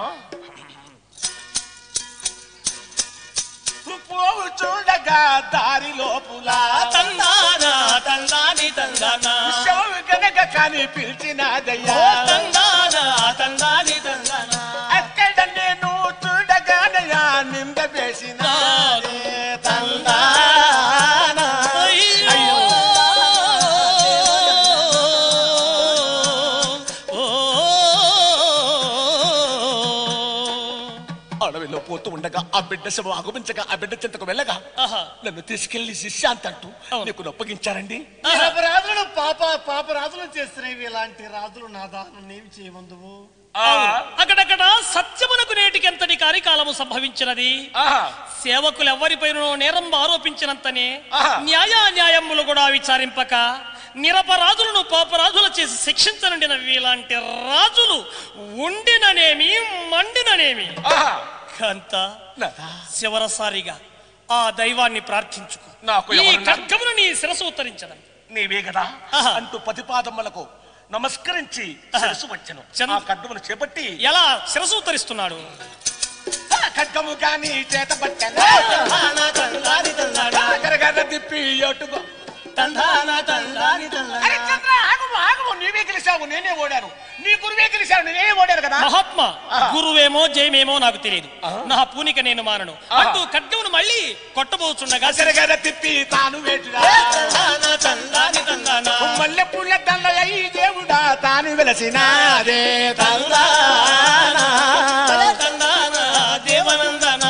చూడగా దారి లోపుల తందానా తందాని తందానా కనుక కానీ పిలిచినదయ్యా తందానా తందాని తందానా అక్కడ నేను చూడగానయ్యా నింద వేసిన తందానా. అయ్యో అడవిలో పోతూ ఉండగా ఆ బిడ్డ శవం ఆగమించగా ఆ బిడ్డ చింతకు వెళ్ళగా నన్ను తీసుకెళ్లి శిష్యాంతి అంటూ నీకు నొప్పగించారండి. రాజులను పాప పాప రాజులను చేస్తున్నాయి. ఇలాంటి రాజులు నాదాను నేమి చేయమందువు. అక్కడక్కడ సత్యమునకు నేటికి ఎంతటి కార్యకాలము సంభవించినది. సేవకులు ఎవరిపైన నేరం ఆరోపించినంతనే న్యాయాన్యాయములు కూడా విచారింపక నిరపరాధులను పాపరాధులు చేసి శిక్షించనండినవి ఇలాంటి రాజులు ఉండిననేమి మండిననేమి. కాంత, చివరసారిగా ఆ దైవాన్ని ప్రార్థించుకు. ఈ ఖడ్గమును నీ శిరసు ఉత్తరించడం నీవే కదా అంటూ పతిపాదములకు నమస్కరించి శిరసు వచ్చను. ఆ ఖడ్గమును చేపట్టి ఎలా శిరసు ఉత్తరిస్తున్నాడు? ఖడ్గము కానీ చేత పట్టను తిప్పి అటుగా నీవే గెలిచావు, నేనే ఓడాను. నీ గురువే గెలిచావు, నేనే ఓడాను కదా. మహాత్మా, గురువేమో జయమేమో నాకు తెలియదు. నా పూనిక నేను మారను అంటూ ఖడ్గమును మళ్ళీ కొట్టబోచుండగా తిప్పి తాను మల్లె పుల్ల దండ దేవుడా తాను వెలసినాదే దేవనందనా.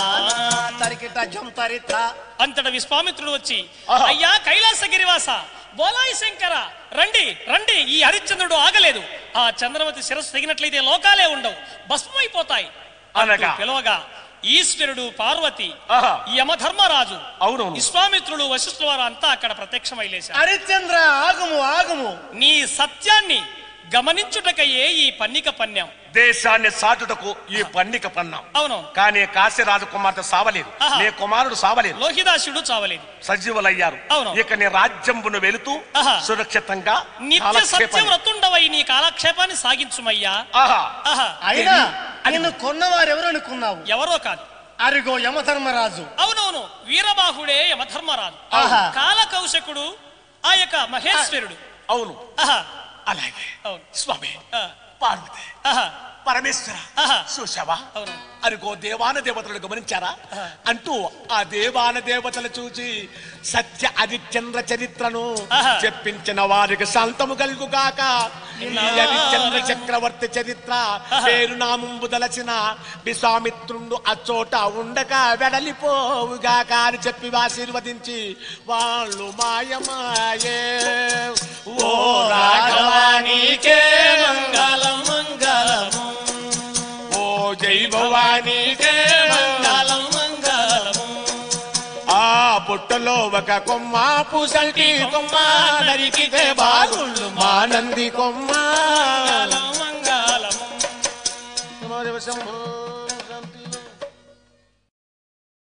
తరిత అంతట విశ్వామిత్రుడు వచ్చి అయ్యా కైలాస గిరివాస బోలాయి శంకర రండి రండి, ఈ హరిశ్చంద్రుడు ఆగలేదు. ఆ చంద్రవతి శిరస్సు తగినట్లయితే లోకాలే ఉండవు, భస్మైపోతాయి అనగా పిలవగా ఈశ్వరుడు, పార్వతి, యమధర్మరాజు, అవును విశ్వామిత్రుడు, వశిష్ఠుల వారు అంతా అక్కడ ప్రత్యక్షమైలేశారు. హరిశ్చంద్ర ఆగము ఆగము, నీ సత్యాన్ని గమనించుటకయే ఈ పన్నిక పన్యం. దేశాన్ని సాటుటకు ఈ పన్నిక పన్నాం. అవును, కానీ కాశీరాజు కుమార్తె సావలేదు, నీ కుమారుడు సావలేదు, లోహిదాసుడు చావలేదు, సజీవులయ్యారు. ఇక నీ రాజ్యంబును వెళుతూ సురక్షితంగా నిత్య సత్యవ్రతుండవై నీ కాలక్షేపాన్ని సాగించుమయ్యా. అయినా నిన్ను కొన్నవారెవరు అనుకున్నావు? ఎవరో కాదు, అరిగో యమధర్మరాజు. అవునవును, వీరబాహుడే యమధర్మరాజు, కాలకౌశకుడు ఆ యొక్క మహేశ్వరుడు. అవును, అలాగే స్వామి, పార్వతి, పరమేశ్వర చూసావా? అరుగో దేవాన దేవతలు గమనించారా అంటూ ఆ దేవాన దేవతలు చూసి సత్య హరిశ్చంద్ర చరిత్రను చెప్పించిన వారికి శాంతము కలుగుగాక. ఈ హరిశ్చంద్ర చక్రవర్తి చరిత్ర పేరు నామంబు దలచిన విశ్వామిత్రుండు అచ్చోట ఉండగా వెడలిపోవుగాక అని చెప్పి ఆశీర్వదించి వాళ్ళు మాయమాయే. ఓ రాఘవానికే మంగళం మంగళము, ఓ జై భవానీకే మంగళం మంగళము. ఆ పుట్టలో ఒక కొమ్మ పూసంటి కొమ్మ నరికితే బాగుండు మానంది కొమ్మ మంగళము.